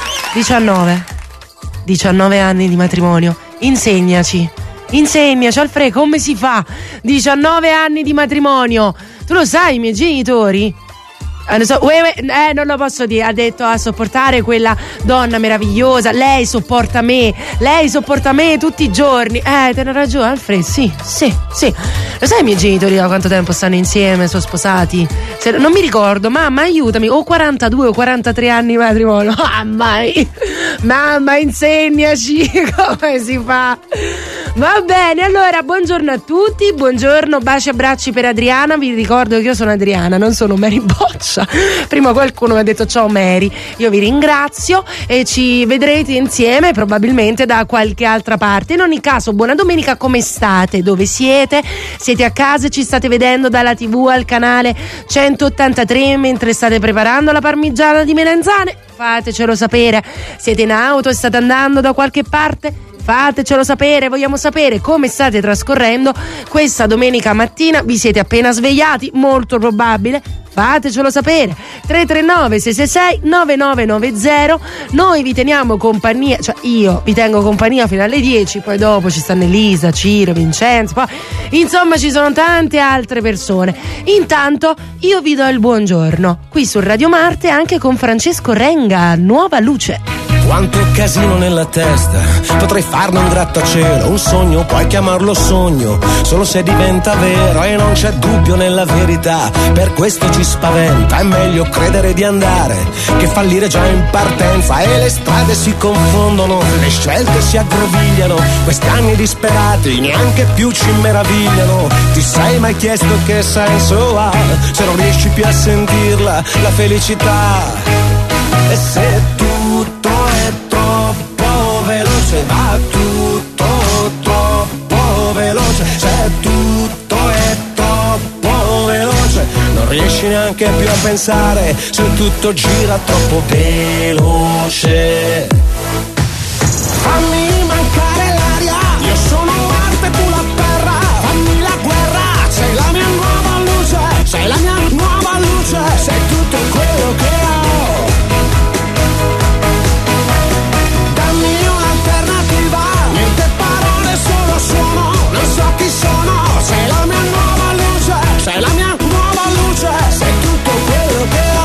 19 anni di matrimonio, insegnaci Alfredo come si fa, 19 anni di matrimonio, tu lo sai i miei genitori? Non lo posso dire, ha detto a sopportare quella donna meravigliosa, lei sopporta me tutti i giorni. Te ne ragione Alfredo, sì. Lo sai i miei genitori da quanto tempo stanno insieme, sono sposati? Non mi ricordo, mamma aiutami, o 42 o 43 anni di matrimonio. Mamma insegnaci come si fa. Va bene, allora buongiorno a tutti, buongiorno, baci e abbracci per Adriana. Vi ricordo che io sono Adriana, non sono Mary Boccia. Prima qualcuno mi ha detto ciao Mary, io vi ringrazio e ci vedrete insieme probabilmente da qualche altra parte. In ogni caso buona domenica, come state? Dove siete? Siete a casa e ci state vedendo dalla TV al canale 183 mentre state preparando la parmigiana di melanzane? Fatecelo sapere. Siete in auto e state andando da qualche parte? Fatecelo sapere, vogliamo sapere come state trascorrendo questa domenica mattina. Vi siete appena svegliati? Molto probabile. Fatecelo sapere. 339 666 9990. Noi vi teniamo compagnia, cioè io vi tengo compagnia fino alle 10, poi dopo ci stanno Elisa, Ciro, Vincenzo, poi insomma ci sono tante altre persone. Intanto io vi do il buongiorno qui su Radio Marte anche con Francesco Renga, Nuova Luce. Quanto casino nella testa, potrei farne un grattacielo, un sogno, puoi chiamarlo sogno, solo se diventa vero e non c'è dubbio nella verità, per questo ci spaventa, è meglio credere di andare che fallire già in partenza e le strade si confondono, le scelte si aggrovigliano, questi anni disperati neanche più ci meravigliano, ti sei mai chiesto che senso ha se non riesci più a sentirla, la felicità? E se tutto è troppo veloce, va tutto troppo veloce. Se tutto è troppo veloce, non riesci neanche più a pensare. Se tutto gira troppo veloce, fammi mancare l'aria. Io sono Marte, tu la terra. Fammi la guerra, sei la mia nuova luce. Sei la mia nuova luce. Sei tutto quello che ho. Dammi un'alternativa. Niente parole, solo suono. Non so chi sono. Sei la mia nuova luce. Sei la mia nuova luce. Sei tutto quello che ho.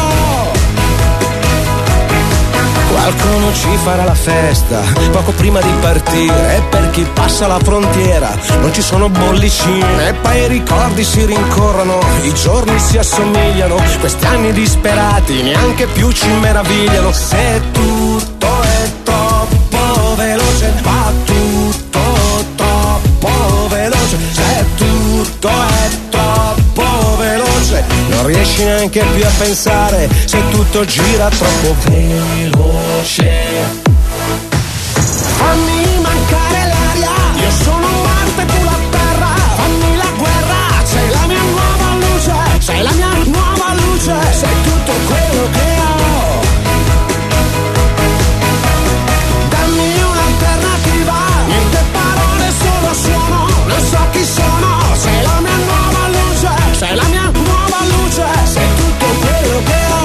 Qualcuno ci farà la festa poco prima di partire, e per chi passa la frontiera non ci sono bollicine. E poi i ricordi si rincorrono, i giorni si assomigliano, questi anni disperati neanche più ci meravigliano. Se tutto è troppo veloce, va tutto troppo veloce. Se tutto è troppo veloce, non riesci neanche più a pensare. Se tutto gira troppo veloce, fammi mancare l'aria. Io sono Marte, tu la terra. Fammi la guerra, sei la mia nuova luce. Sei la mia nuova luce. Sei tutto quello che ho. Dammi un'alternativa. Niente parole, solo suono. Non so chi sono. Sei la mia nuova luce. Sei la mia nuova luce. Sei tutto quello che ho.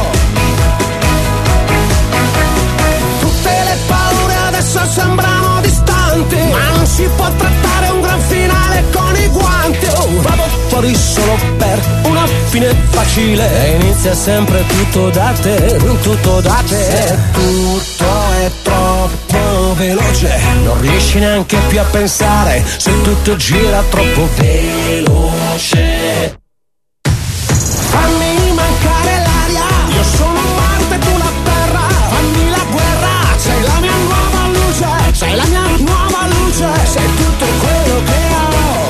Tutte le paure adesso sembrano distanti, ma non si può trattare un gran finale con i guanti. Vado fuori solo per una fine facile, e inizia sempre tutto da te, tutto da te. Se tutto è troppo veloce, non riesci neanche più a pensare. Se tutto gira troppo veloce, fammi mancare l'aria. Io sono Marte, tu la terra. Fammi la guerra, sei la mia nuova luce. Sei la mia nuova luce. Sei tutto quello che ho.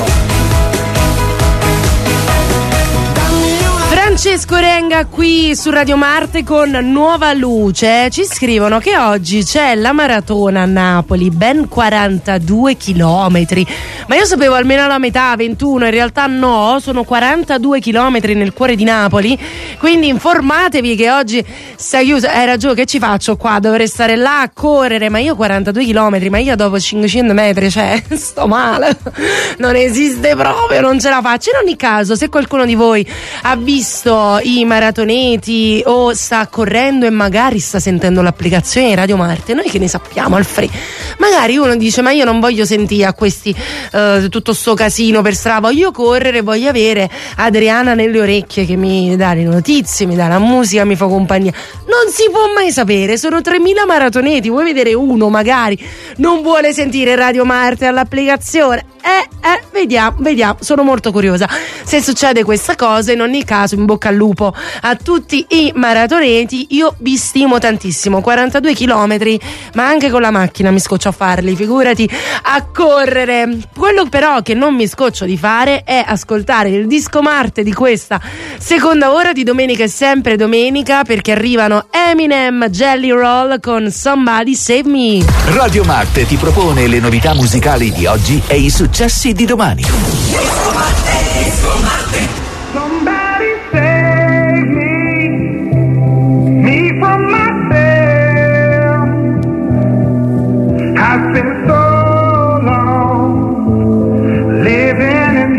Francesco Renga qui su Radio Marte con Nuova Luce. Ci scrivono che oggi c'è la maratona a Napoli, ben 42 chilometri. Ma io sapevo almeno la metà, 21, in realtà no, sono 42 chilometri nel cuore di Napoli. Quindi informatevi che oggi sta chiuso. Hai ragione, che ci faccio qua? Dovrei stare là a correre, ma io 42 chilometri, ma io dopo 500 metri, cioè, sto male. Non esiste proprio, non ce la faccio. In ogni caso, se qualcuno di voi ha visto i maratoneti o sta correndo e magari sta sentendo l'applicazione di Radio Marte, noi che ne sappiamo, Alfred? Magari uno dice: ma io non voglio sentire a questi tutto sto casino per strada, voglio correre, voglio avere Adriana nelle orecchie che mi dà le notizie, mi dà la musica, mi fa compagnia. Non si può mai sapere, sono 3000 maratoneti, vuoi vedere uno magari non vuole sentire Radio Marte all'applicazione? Vediamo, sono molto curiosa se succede questa cosa. In ogni caso, in bocca al lupo a tutti i maratoneti, io vi stimo tantissimo. 42 chilometri, ma anche con la macchina mi scoccio a farli, figurati a correre. Quello però che non mi scoccio di fare è ascoltare il disco Marte di questa seconda ora di Domenica è sempre domenica, perché arrivano Eminem, Jelly Roll con Somebody Save Me. Radio Marte ti propone le novità musicali di oggi e i successi di domani. Disco Marte. Somebody save me from myself. I've been so long living in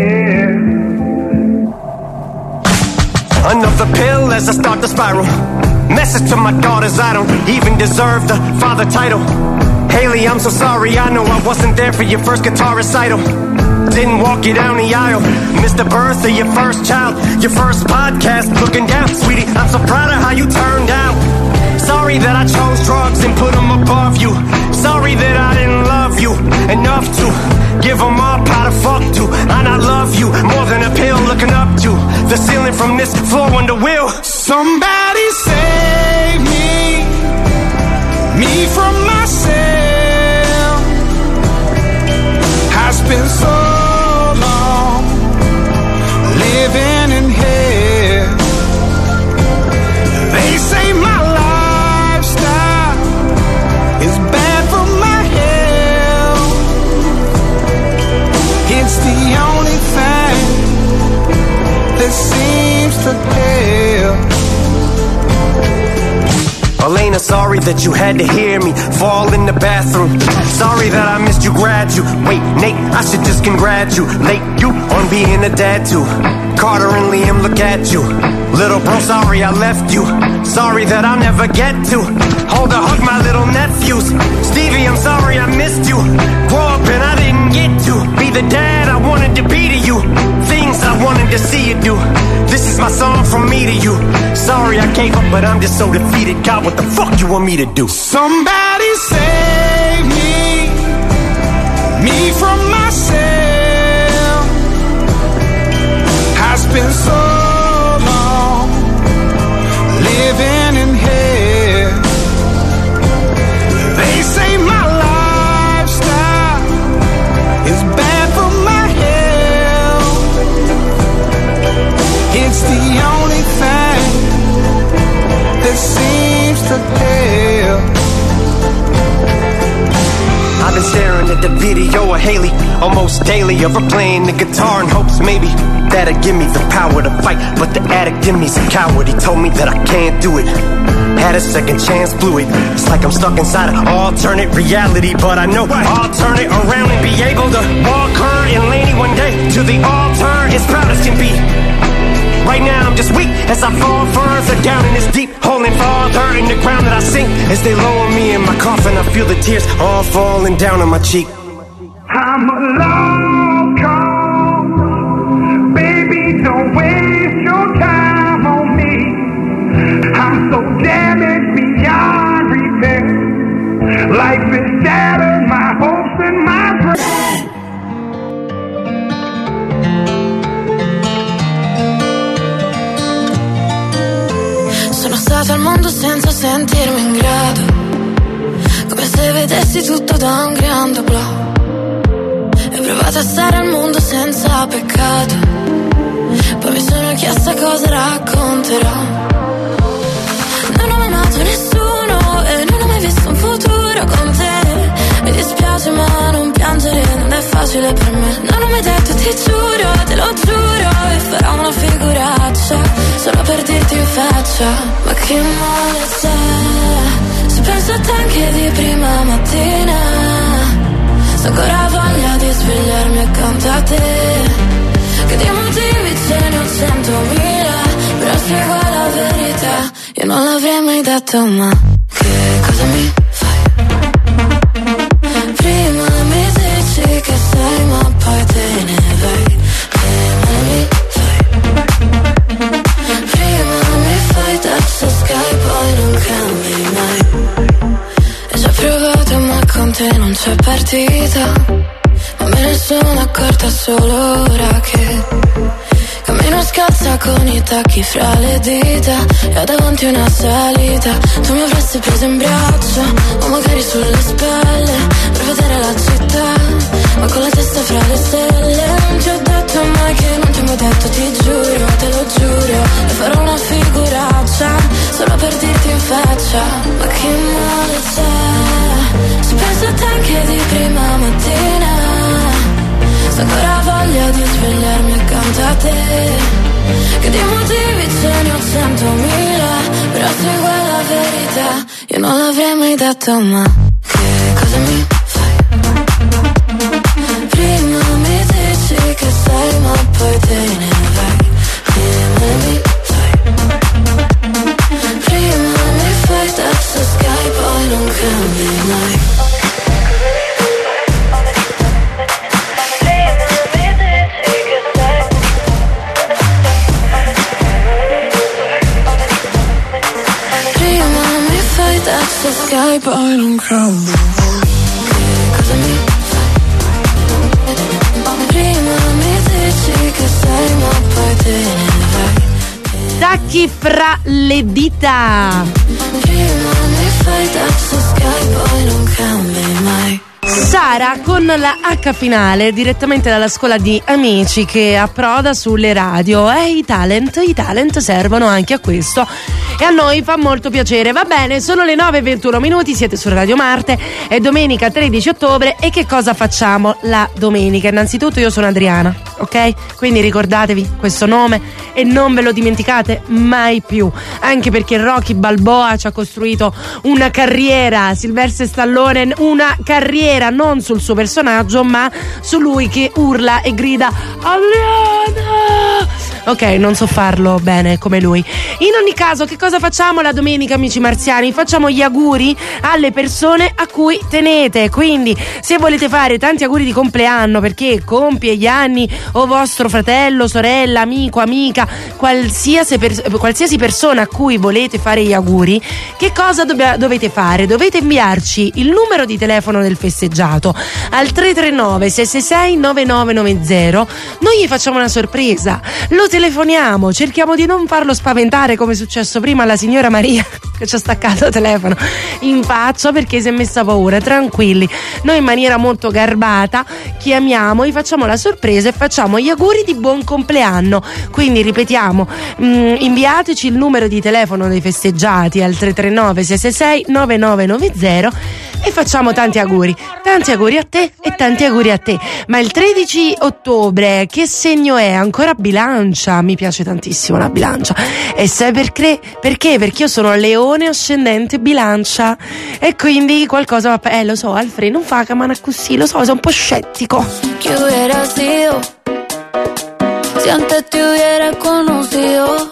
hell. Another pill as I start to spiral. Message to my daughters, I don't even deserve the father title. Haley, I'm so sorry, I know I wasn't there for your first guitar recital. Didn't walk you down the aisle. Missed the birth of your first child. Your first podcast, looking down. Sweetie, I'm so proud of how you turned out. Sorry that I chose drugs and put them above you. Sorry that I didn't love you enough to give them up how to fuck to. And I love you more than a pill, looking up to the ceiling from this floor on the wheel. Somebody save me from myself. Has been so long living in hell. They say my life Elena, sorry that you had to hear me fall in the bathroom. Sorry that I missed you, Wait, Nate, I should just congratulate you on being a dad too. Carter and Liam, look at you. Little bro, sorry I left you. Sorry that I'll never get to hold or hug my little nephews. Stevie, I'm sorry I missed you. Grow up and I didn't get to be the dad I wanted to be to you. Things I wanted to see you do. This is my song from me to you. Sorry I gave up, but I'm just so defeated. God, what the fuck you want me to do? Somebody save me from myself. I spent so long living in hell. They say my lifestyle is bad for my health. It's the only thing that seems to help. I've been staring at the video of Haley almost daily, of her playing the guitar in hopes maybe that'll give me the power to fight. But the addict in me's a coward. He told me that I can't do it. Had a second chance, blew it. It's like I'm stuck inside an alternate reality, but I know I'll turn it around and be able to walk her and Laney one day to the altar as proud as can be. Right now I'm just weak as I fall further down in this deep hole and farther in the ground that I sink. As they lower me in my coffin, I feel the tears all falling down on my cheek. I'm alone, baby, don't waste your time on me. I'm so damaged beyond repair. Life is shattered, my hopes and my dreams. Sono stata al mondo senza sentirmi in grado, come se vedessi tutto da un grande blu. E provato a stare al mondo senza peccato, poi mi sono chiesta cosa racconterò. Non ho mai amato nessuno e non ho mai visto un futuro con te. Mi dispiace ma non piangere non è facile per me. Non ho mai detto ti giuro, te lo giuro, e farò una figuraccia solo per dirti in faccia. Ma che male c'è se penso a te anche di prima mattina. Sto ancora voglia di svegliarmi accanto a te. Che di motivi ce ne ho 100.000, però se vuoi la verità io non l'avrei mai detto, ma che cosa mi fai? Prima mi dici che sei ma poi te ne vai. Che male mi fai? Prima mi fai terzo Sky poi non cambi mai. E ci ho provato ma con te non c'è partita. Ma me ne sono accorta solo ora che cammino scalza con i tacchi fra le dita e ho davanti una salita. Tu mi avresti preso in braccio o magari sulle spalle per vedere la città, ma con la testa fra le stelle. Non ti ho detto mai che non ti ho mai detto, ti giuro, te lo giuro, e farò una figuraccia solo per dirti in faccia. Ma che male c'è se penso a te anche di prima mattina. Sto ancora voglia di svegliarmi accanto a te. Che di motivi ce ne ho 100.000, però se vuoi la verità io non l'avrei mai detto, ma che cosa mi fai? Prima mi dici che sei ma poi te ne vai. Che male mi fai? Prima mi fai terzo Sky poi non cambi mai. That's Sky poi non cambio. Cosa mi fai? Prima mi dici che sei ma poi te ne vai. Tacchi fra le dita. Prima mi fai that's Sky poi non cambi mai. Sara con la H finale direttamente dalla scuola di Amici che approda sulle radio e i talent servono anche a questo e a noi fa molto piacere. Va bene, sono le 9:21, siete su Radio Marte, è domenica 13 ottobre e che cosa facciamo la domenica? Innanzitutto io sono Adriana, ok? Quindi ricordatevi questo nome e non ve lo dimenticate mai più, anche perché Rocky Balboa ci ha costruito una carriera, Sylvester Stallone una carriera non sul suo personaggio ma su lui che urla e grida Adriana. Ok, non so farlo bene come lui. In ogni caso, che cosa facciamo la domenica, amici marziani? Facciamo gli auguri alle persone a cui tenete. Quindi, se volete fare tanti auguri di compleanno perché compie gli anni o vostro fratello, sorella, amico, amica, qualsiasi persona a cui volete fare gli auguri, che cosa dovete fare? Dovete inviarci il numero di telefono del festeggiato al 339 666 9990. Noi gli facciamo una sorpresa, lo telefoniamo, cerchiamo di non farlo spaventare come è successo prima alla signora Maria che ci ha staccato il telefono in faccia perché si è messa paura. Tranquilli, noi in maniera molto garbata chiamiamo, gli facciamo la sorpresa e facciamo gli auguri di buon compleanno. Quindi ripetiamo, inviateci il numero di telefono dei festeggiati al 339 666 9990 e facciamo tanti auguri a te e tanti auguri a te. Ma il 13 ottobre che segno è? Ancora Bilancia, mi piace tantissimo la Bilancia e sai perché? Perché io sono Leone ascendente Bilancia e quindi qualcosa va lo so, Alfred non fa camana così, lo so, sono un po' scettico. ¿Qué hubiera sido si antes te hubiera conocido?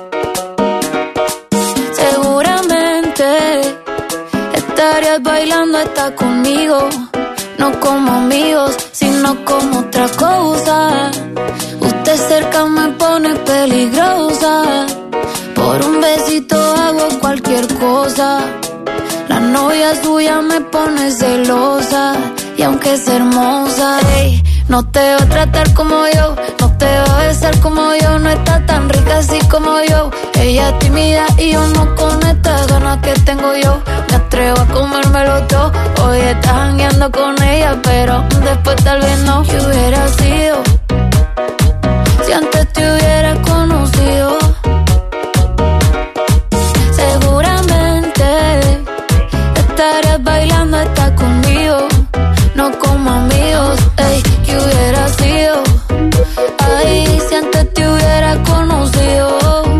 Seguramente estarías bailando hasta conmigo, no como amigos, sino como otra cosa. Usted cerca me pone peligrosa, por un besito hago cualquier cosa. La novia suya me pone celosa, y aunque es hermosa, ey, no te va a tratar como yo, no te va a besar como yo, no está tan rica así como yo. Ella es tímida y yo no con estas ganas que tengo yo. Me atrevo a comérmelo todo, hoy estás jangueando con ella, pero después tal vez no. ¿Qué hubiera sido si antes te hubiera conocido? Seguramente estarías bailando hasta conmigo, no como amigos, ey. ¿Qué hubiera sido? Ay, si antes te hubiera conocido.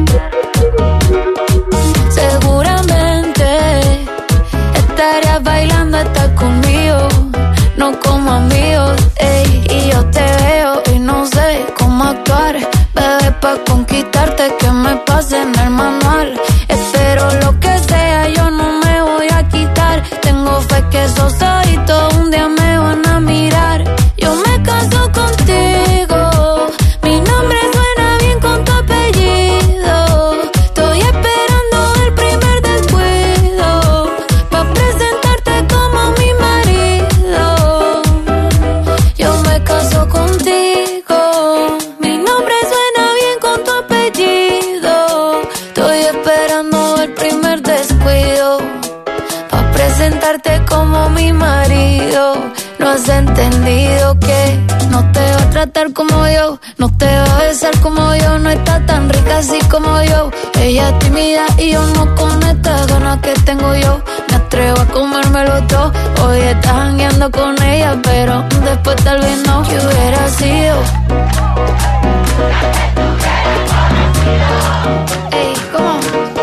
Seguramente estarías bailando hasta conmigo, no como amigos, ey. Y yo te veo y no sé cómo actuar, bebé, pa' conquistarte que me pase en el manual. Espero lo que sea, yo no me voy a quitar. Tengo fe que esos ojitos un día me van a mirar. Yo me caso contigo, mi nombre suena bien con tu apellido. Estoy esperando el primer descuido pa' presentarte como mi marido. Yo me caso contigo, mi nombre suena bien con tu apellido. Estoy esperando el primer descuido pa' presentarte como mi marido. No has entendido que no te va a tratar como yo, no te va a besar como yo, no está tan rica así como yo. Ella es tímida y yo no con estas ganas que tengo yo. Me atrevo a comérmelo todo, hoy estás jangueando con ella, pero después tal vez no. ¿Qué hubiera sido? Ey, ¿cómo?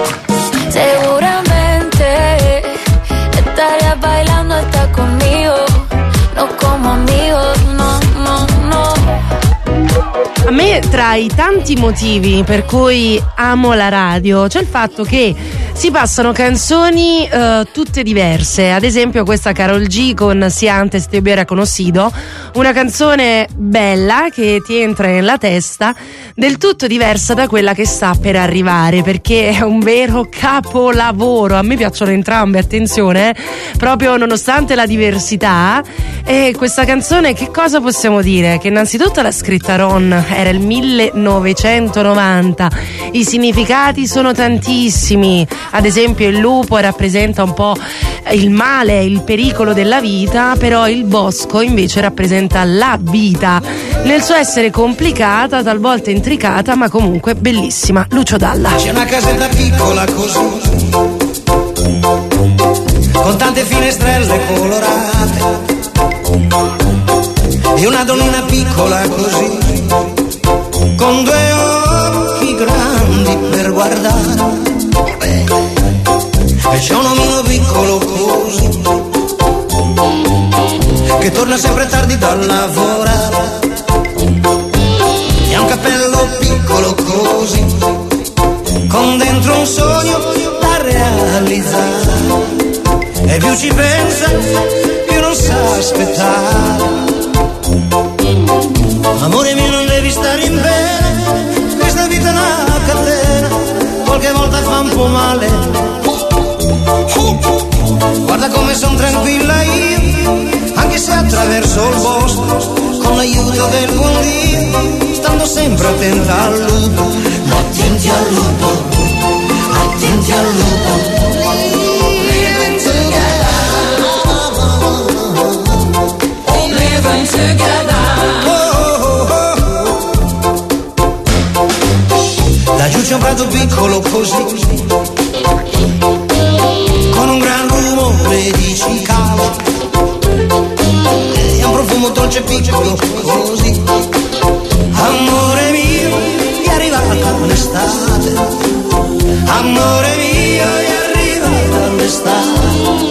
Seguramente estarías bailando hasta conmigo, no como amigos, no, no, no. A me tra i tanti motivi per cui amo la radio c'è il fatto che si passano canzoni tutte diverse. Ad esempio questa Karol G con Si antes te hubiera conocido, una canzone bella che ti entra nella testa, del tutto diversa da quella che sta per arrivare, perché è un vero capolavoro. A me piacciono entrambe, attenzione, proprio nonostante la diversità. E questa canzone, che cosa possiamo dire? Che innanzitutto l'ha scritta Ron, era il 1990, i significati sono tantissimi. Ad esempio il lupo rappresenta un po' il male, il pericolo della vita, però il bosco invece rappresenta la vita nel suo essere complicata, talvolta intricata, ma comunque bellissima. Lucio Dalla. C'è una casetta piccola così, con tante finestrelle colorate, e una donnina piccola così, con due occhi grandi per guardare, e c'è un omino piccolo così, che torna sempre tardi dal lavorare, e ha un cappello piccolo così, con dentro un sogno da realizzare, e più ci pensa più non sa aspettare. Amore mio, non devi stare in bene, questa vita è una catena, qualche volta fa un po' male. Guarda come son tranquilla io, anche se attraverso il bosco, con l'aiuto del buon Dio, stando sempre attenta al lupo. Ma attenti al lupo, attenti al lupo. Living together, living together. Laggiù c'è un prato piccolo così, con un gran rumore di cicale, e un profumo dolce piccolo così. Amore mio, è arrivata l'estate, amore mio, è arrivata l'estate,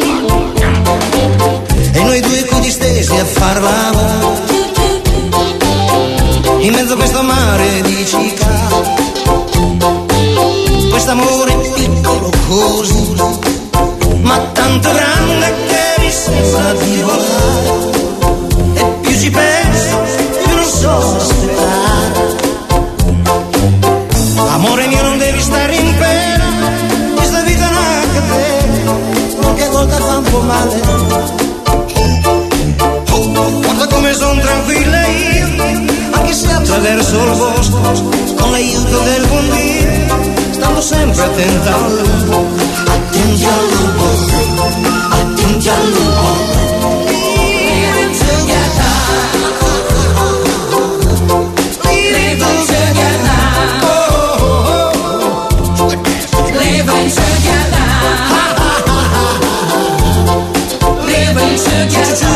e noi due cudi stesi a far l'amore, in mezzo a questo mare di cicale. Quest'amore piccolo così, ma tanto grande che mi sembra di volare, e più ci penso più non so aspettare. Amore mio, non devi stare in pena, questa vita è una catena, qualche volta fa un po' male. Guarda come son tranquilla io, anche se attraverso il bosco, con l'aiuto del buon Dio, stando sempre attenta al lupo. Attenti al lupo, attenti al lupo. Living together, living together, living together, living together.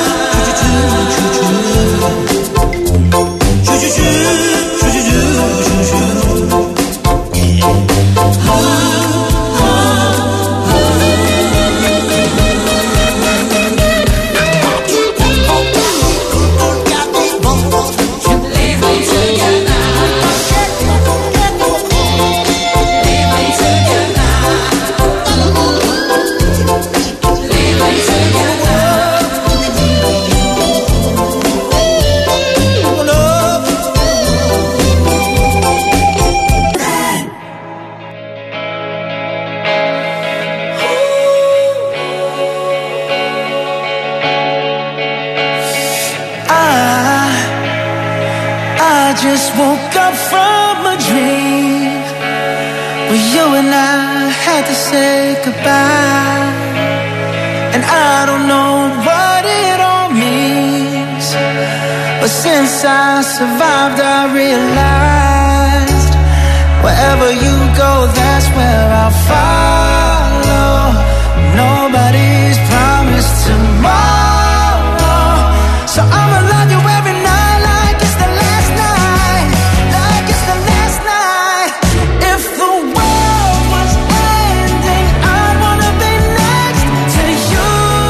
Just woke up from a dream where you and I had to say goodbye, and I don't know what it all means, but since I survived I realized wherever you go, that's where I'll follow. Nobody's promised tomorrow, so I'ma love you every night like it's the last night, like it's the last night. If the world was ending, I'd wanna be next to you.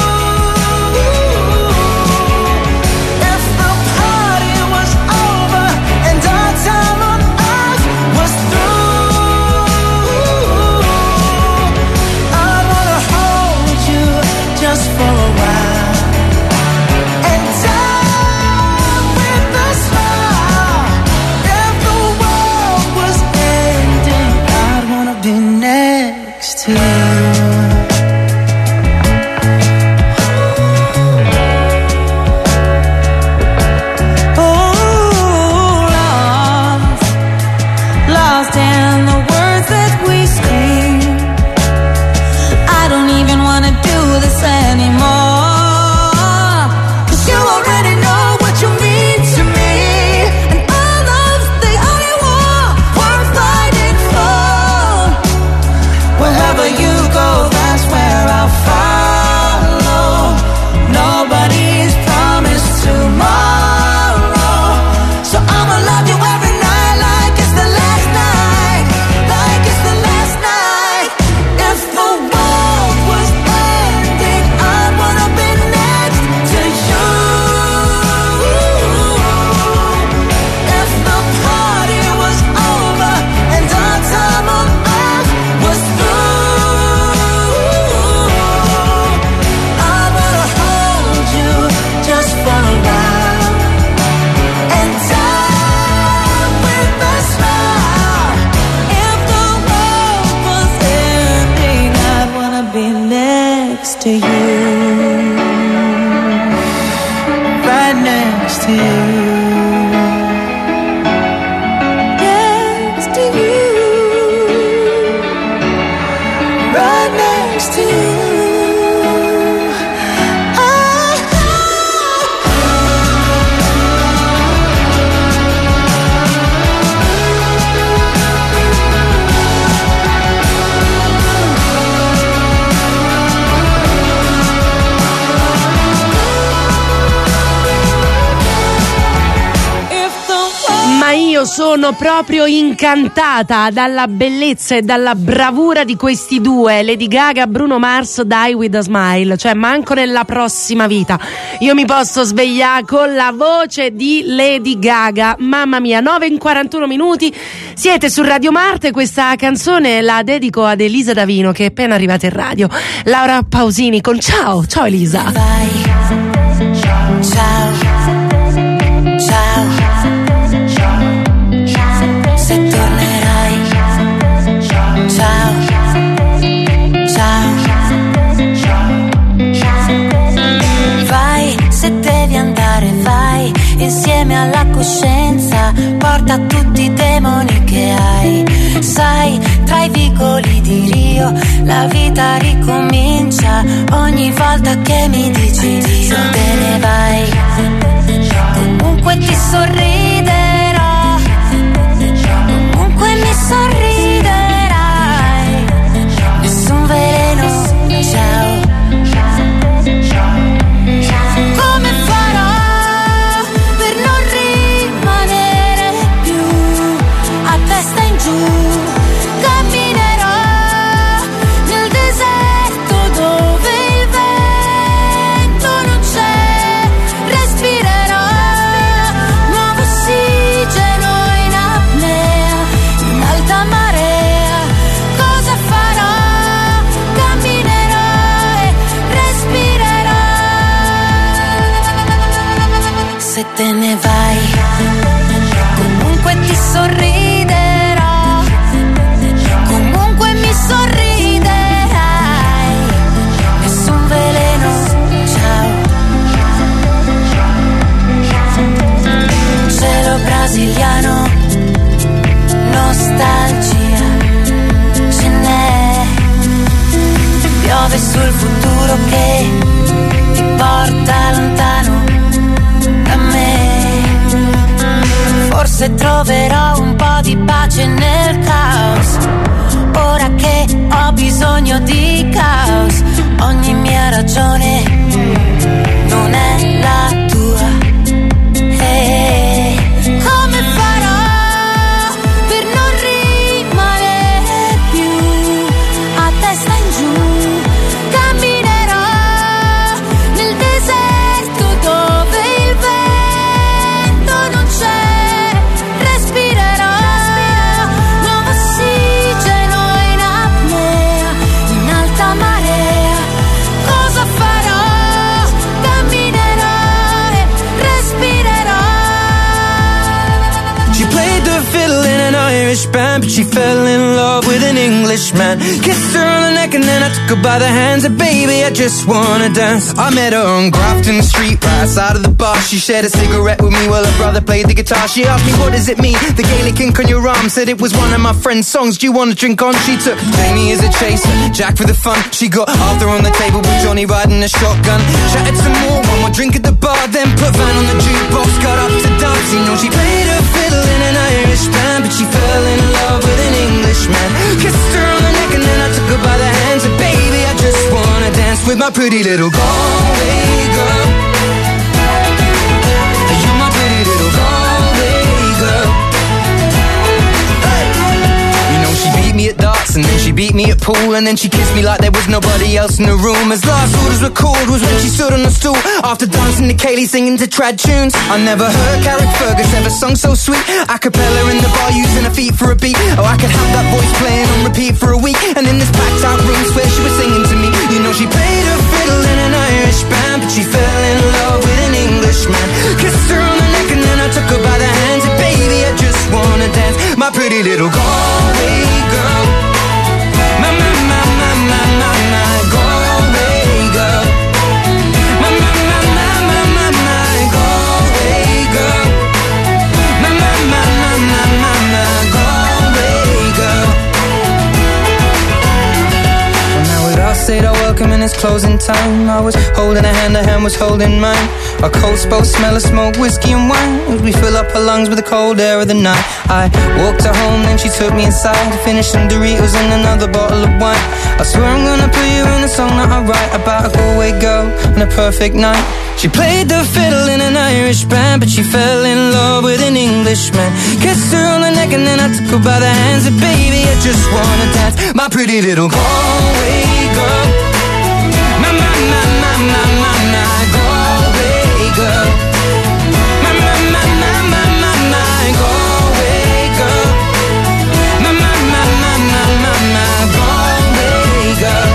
If the party was over and our time on earth was through, I'd wanna hold you just for a while and die with a smile. If the world was ending, I'd wanna be next to you. Lost in the words that we scream. I don't even wanna do the to you, right next to you. Io sono proprio incantata dalla bellezza e dalla bravura di questi due, Lady Gaga, Bruno Mars, Die With A Smile, cioè manco nella prossima vita io mi posso svegliare con la voce di Lady Gaga, mamma mia. 9:41, siete su Radio Marte, questa canzone la dedico ad Elisa Davino che è appena arrivata in radio, Laura Pausini con Ciao Elisa. Ciao. Insieme alla coscienza, porta tutti i demoni che hai. Sai, tra i vicoli di Rio, la vita ricomincia ogni volta che mi dici se te ne vai. Comunque ti sorriderò, comunque mi sorriderai. Nessun veleno, ciao. Se te ne vai, comunque ti sorriderò, comunque mi sorriderai. Nessun veleno, ciao. Cielo brasiliano, nostalgia, ce n'è. Piove sul futuro che ti porta lontano da me. Forse troverò un po' di pace nel caos, ora che ho bisogno di caos. Ogni mia ragione non è la tua. Come farò per non rimanere più a testa in giù? Camminerò nel deserto dove il vento non c'è, respirerò nuovo ossigeno in apnea, in alta marea. Cosa farò? Camminerò e respirerò. She played the fiddle in an Irish band, but she fell in love with an Englishman. Kissed her on the neck and then I took her by the hands. And baby, I just wanna dance. I met her on Grafton Street, right outside of the bar. She shared a cigarette with me while her brother played the guitar. She asked me, what does it mean? The Gaelic ink on your arm. Said it was one of my friend's songs. Do you want to drink on? She took Jamie as a chaser, Jack for the fun. She got Arthur on the table with Johnny riding a shotgun. Chatted some more, one more drink at the bar. Then put Van on the jukebox, got up to dance. You know she played her fiddle in an Irish band, but she fell in love with an Englishman. Kissed her on the neck and then I took her by the hands. And baby, I just wanna dance with my pretty little Galway girl. You're my pretty little Galway girl. You know she beat me at darts and then she beat me at pool, and then she kissed me like there was nobody else in the room. As last orders were called was when she stood on the stool after dancing to Kaylee singing to trad tunes. I never heard Carrick Fergus ever sung so sweet. A cappella in the bar using her feet for a beat. Oh, I could have that voice playing on repeat for a week. And in this packed out room where she was singing to me. You know she played her fiddle in an Irish band, but she fell in love with an Englishman. Kissed her on the neck and then I took her by the hands. And baby, I just wanna dance, my pretty little Galway girl. My Galway girl. our welcome and it's closing time. I was holding her hand was holding mine. Our coats both smell of smoke, whiskey and wine, as we fill up her lungs with the cold air of the night. I walked her home, then she took me inside to finish some Doritos and another bottle of wine. I swear I'm gonna put you in a song that I write about a Galway girl and a perfect night. She played the fiddle in an Irish band, but she fell in love with an Englishman. Kissed her on the neck and then I took her by the hands. And baby, I just wanna dance, my pretty little Galway girl. My, my, my, my, my, my, my Galway girl. My, my, my, my, my, my, my Galway girl. My, my, my, my, my, my, my Galway girl.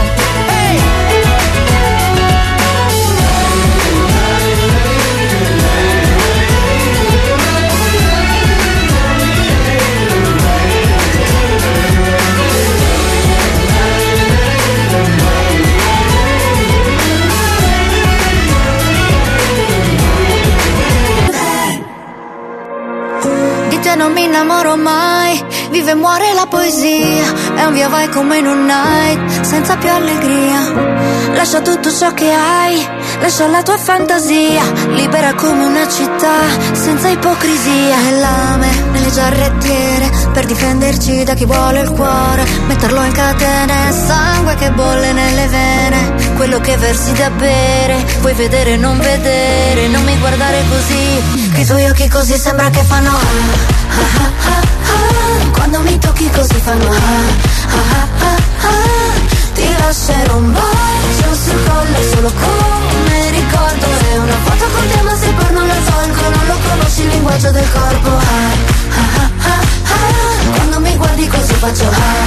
Non mi innamoro mai, vive e muore la poesia, è un via vai come in un night, senza più allegria. Lascia tutto ciò che hai, lascia la tua fantasia, libera come una città, senza ipocrisia. E lame nelle giarrettiere, per difenderci da chi vuole il cuore, metterlo in catene, sangue che bolle nelle vene, quello che versi da bere, puoi vedere e non vedere, non mi guardare così, che i tuoi occhi così sembra che fanno quando mi tocchi così fanno ti lascerò un bacio sul collo solo come ricordo, è una foto con te ma se poi non la tolgo, non lo conosci il linguaggio del corpo quando mi guardi così faccio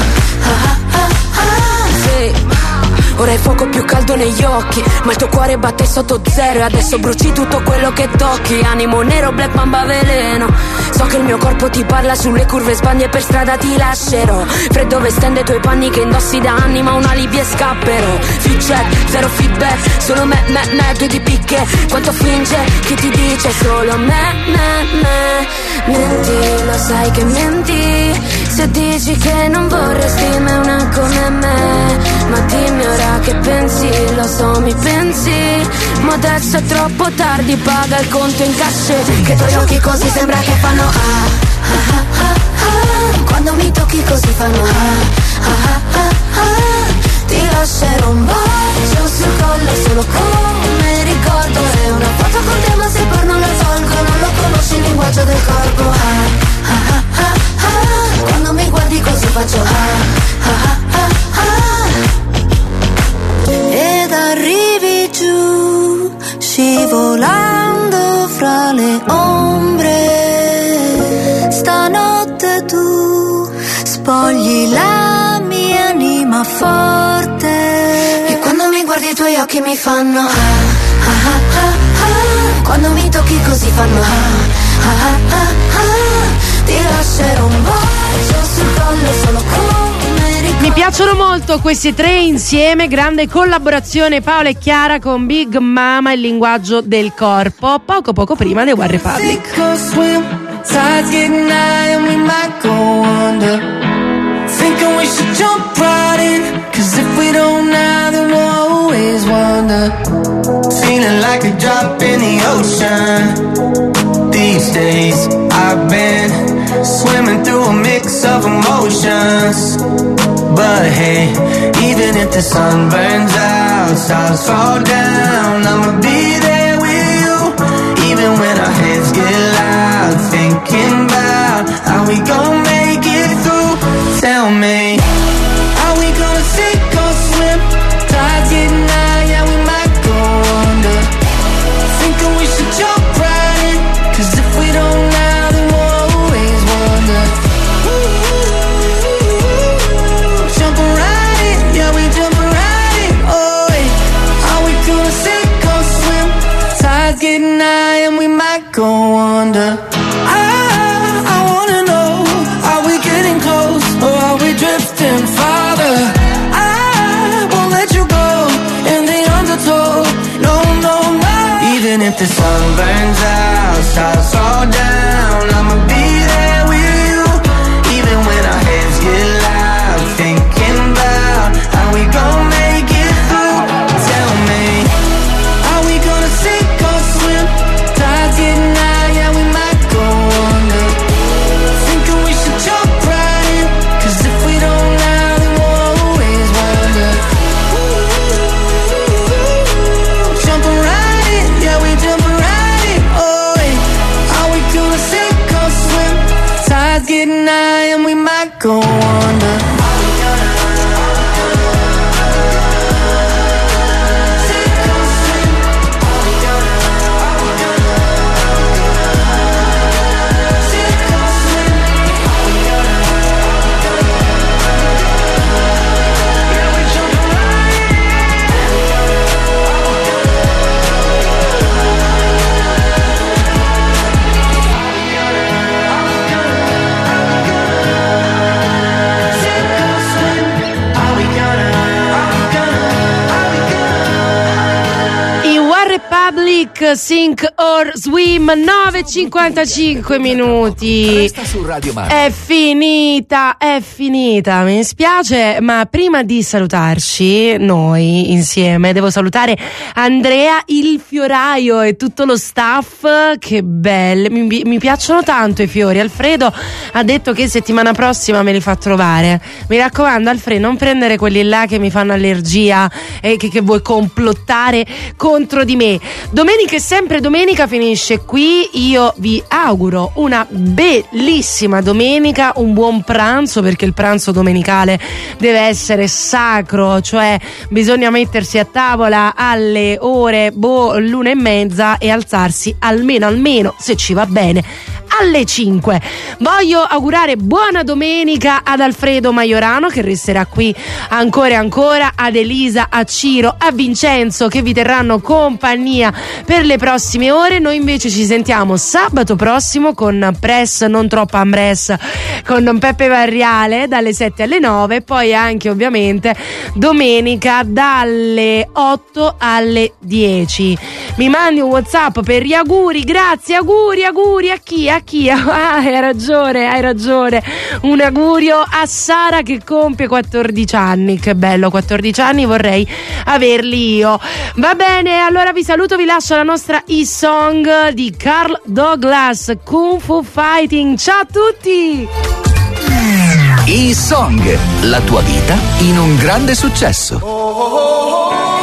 sì. Ora il fuoco più caldo negli occhi, ma il tuo cuore batte sotto zero e adesso bruci tutto quello che tocchi. Animo nero, black mamba veleno. So che il mio corpo ti parla sulle curve, sbagli e per strada ti lascerò. Freddo vestendo i tuoi panni che indossi da anni, ma un alibi e scapperò. Feedback, zero feedback, solo me, due di picche. Quanto finge, chi ti dice solo me. Menti, lo sai che menti, se dici che non vorresti me una come me. Ma dimmi ora che pensi, lo so mi pensi, ma adesso è troppo tardi, paga il conto in cash. Che i tuoi occhi così sembra che fanno quando mi tocchi così fanno ti lascerò un bacio sul collo solo come ricordo, è una foto con te ma se poi non la tolgo, non lo conosci il linguaggio del corpo quando mi guardi così faccio ed arrivi giù scivolando fra le ombre, stanotte tu spogli la mia anima forte e quando mi guardi i tuoi occhi mi fanno quando mi tocchi così fanno ti lascerò un bacio sul collo solo come ricordo. Mi piacciono molto questi tre insieme, grande collaborazione Paola e Chiara con Big Mama, il linguaggio del corpo, poco prima dei One Republic. Tide's getting high and we might go under. Thinking we should jump right in, cause if we don't now then we'll always wonder. Feeling like a drop in the ocean. These days I've been swimming through a mix of emotions. But hey, even if the sun burns out, stars fall down, I'ma be there with you. Even when our heads get loud, thinking about how we gon' make it through. Tell me, are we gonna sink or swim? Tide's getting high, yeah we might go under. Thinking we should jump right in, cause if we don't now then we'll always wonder. Jumping right in, yeah we jumping right in. Oh yeah. Are we gonna sink or swim? Tide's getting high and we might go under. I wanna know, are we getting close or are we drifting farther? I won't let you go in the undertow. No, no, no. even if the sun burns out, stars fall down, I'ma be there with you. Even when our heads get loud, thinking about how we gon' make it through. Nick, Sink or Swim, 9:55 minuti. Resta su Radio Marca. È finita, mi dispiace, ma prima di salutarci noi insieme devo salutare Andrea il fioraio e tutto lo staff. Che belli, mi piacciono tanto i fiori. Alfredo ha detto che settimana prossima me li fa trovare. Mi raccomando Alfredo, non prendere quelli là che mi fanno allergia e che vuoi complottare contro di me. Domenica è sempre domenica, finisce qui. Io vi auguro una bellissima domenica, un buon pranzo, perché il pranzo domenicale deve essere sacro, cioè bisogna mettersi a tavola alle ore 1:30 e alzarsi almeno, se ci va bene, alle 5. Voglio augurare buona domenica ad Alfredo Maiorano, che resterà qui ancora e ancora, ad Elisa, a Ciro, a Vincenzo, che vi terranno compagnia per le prossime ore. Noi invece ci sentiamo sabato prossimo con Press non troppo Ambress con Peppe Varriale dalle 7 alle 9, poi anche ovviamente domenica dalle 8 alle 10. Mi mandi un WhatsApp per gli auguri, grazie, auguri a chi? Hai ragione. Un augurio a Sara che compie 14 anni. Che bello, 14 anni, vorrei averli io. Va bene, allora vi saluto, vi lascio la nostra e-song di Carl Douglas, Kung Fu Fighting. Ciao a tutti! E-song, la tua vita in un grande successo.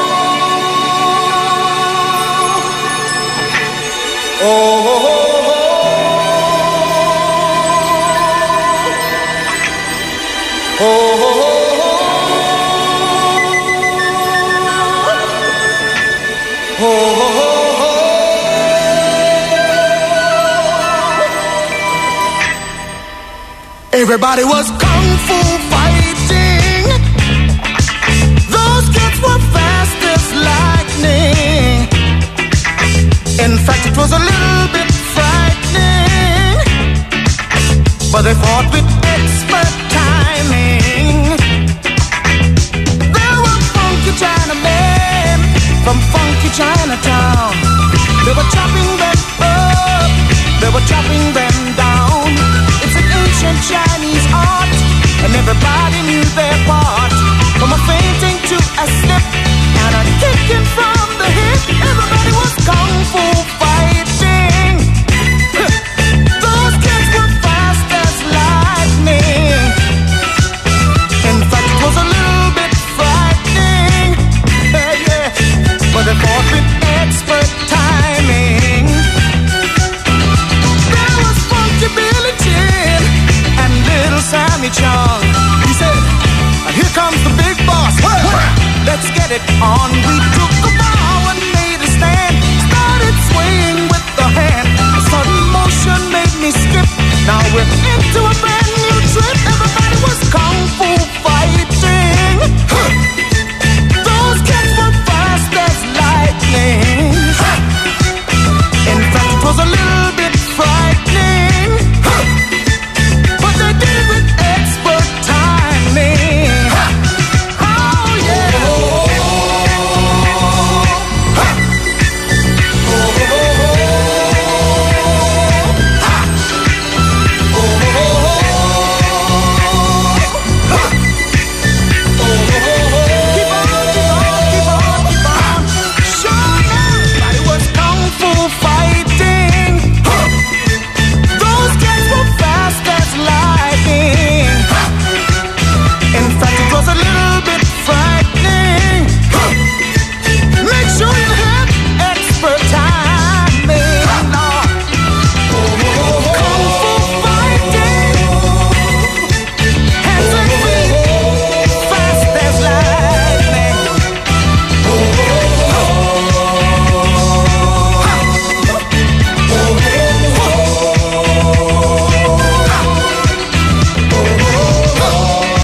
Everybody was kung fu fighting. Those kids were fast as lightning. In fact, it was a little bit frightening, but they fought with expert timing. There were funky Chinamen from funky Chinatown. They were chopping them up, they were chopping them down. It's an ancient Chinese art, and everybody knew their part. From a fainting to a slip and a kicking from the hip, everybody was kung fu fighting. Those kids were fast as lightning. In fact, it was a little bit frightening, yeah, but they fought with expert timing. There was funky Billy Chin and little Sammy Chung. He said, "Here comes the big boss. Let's get it on."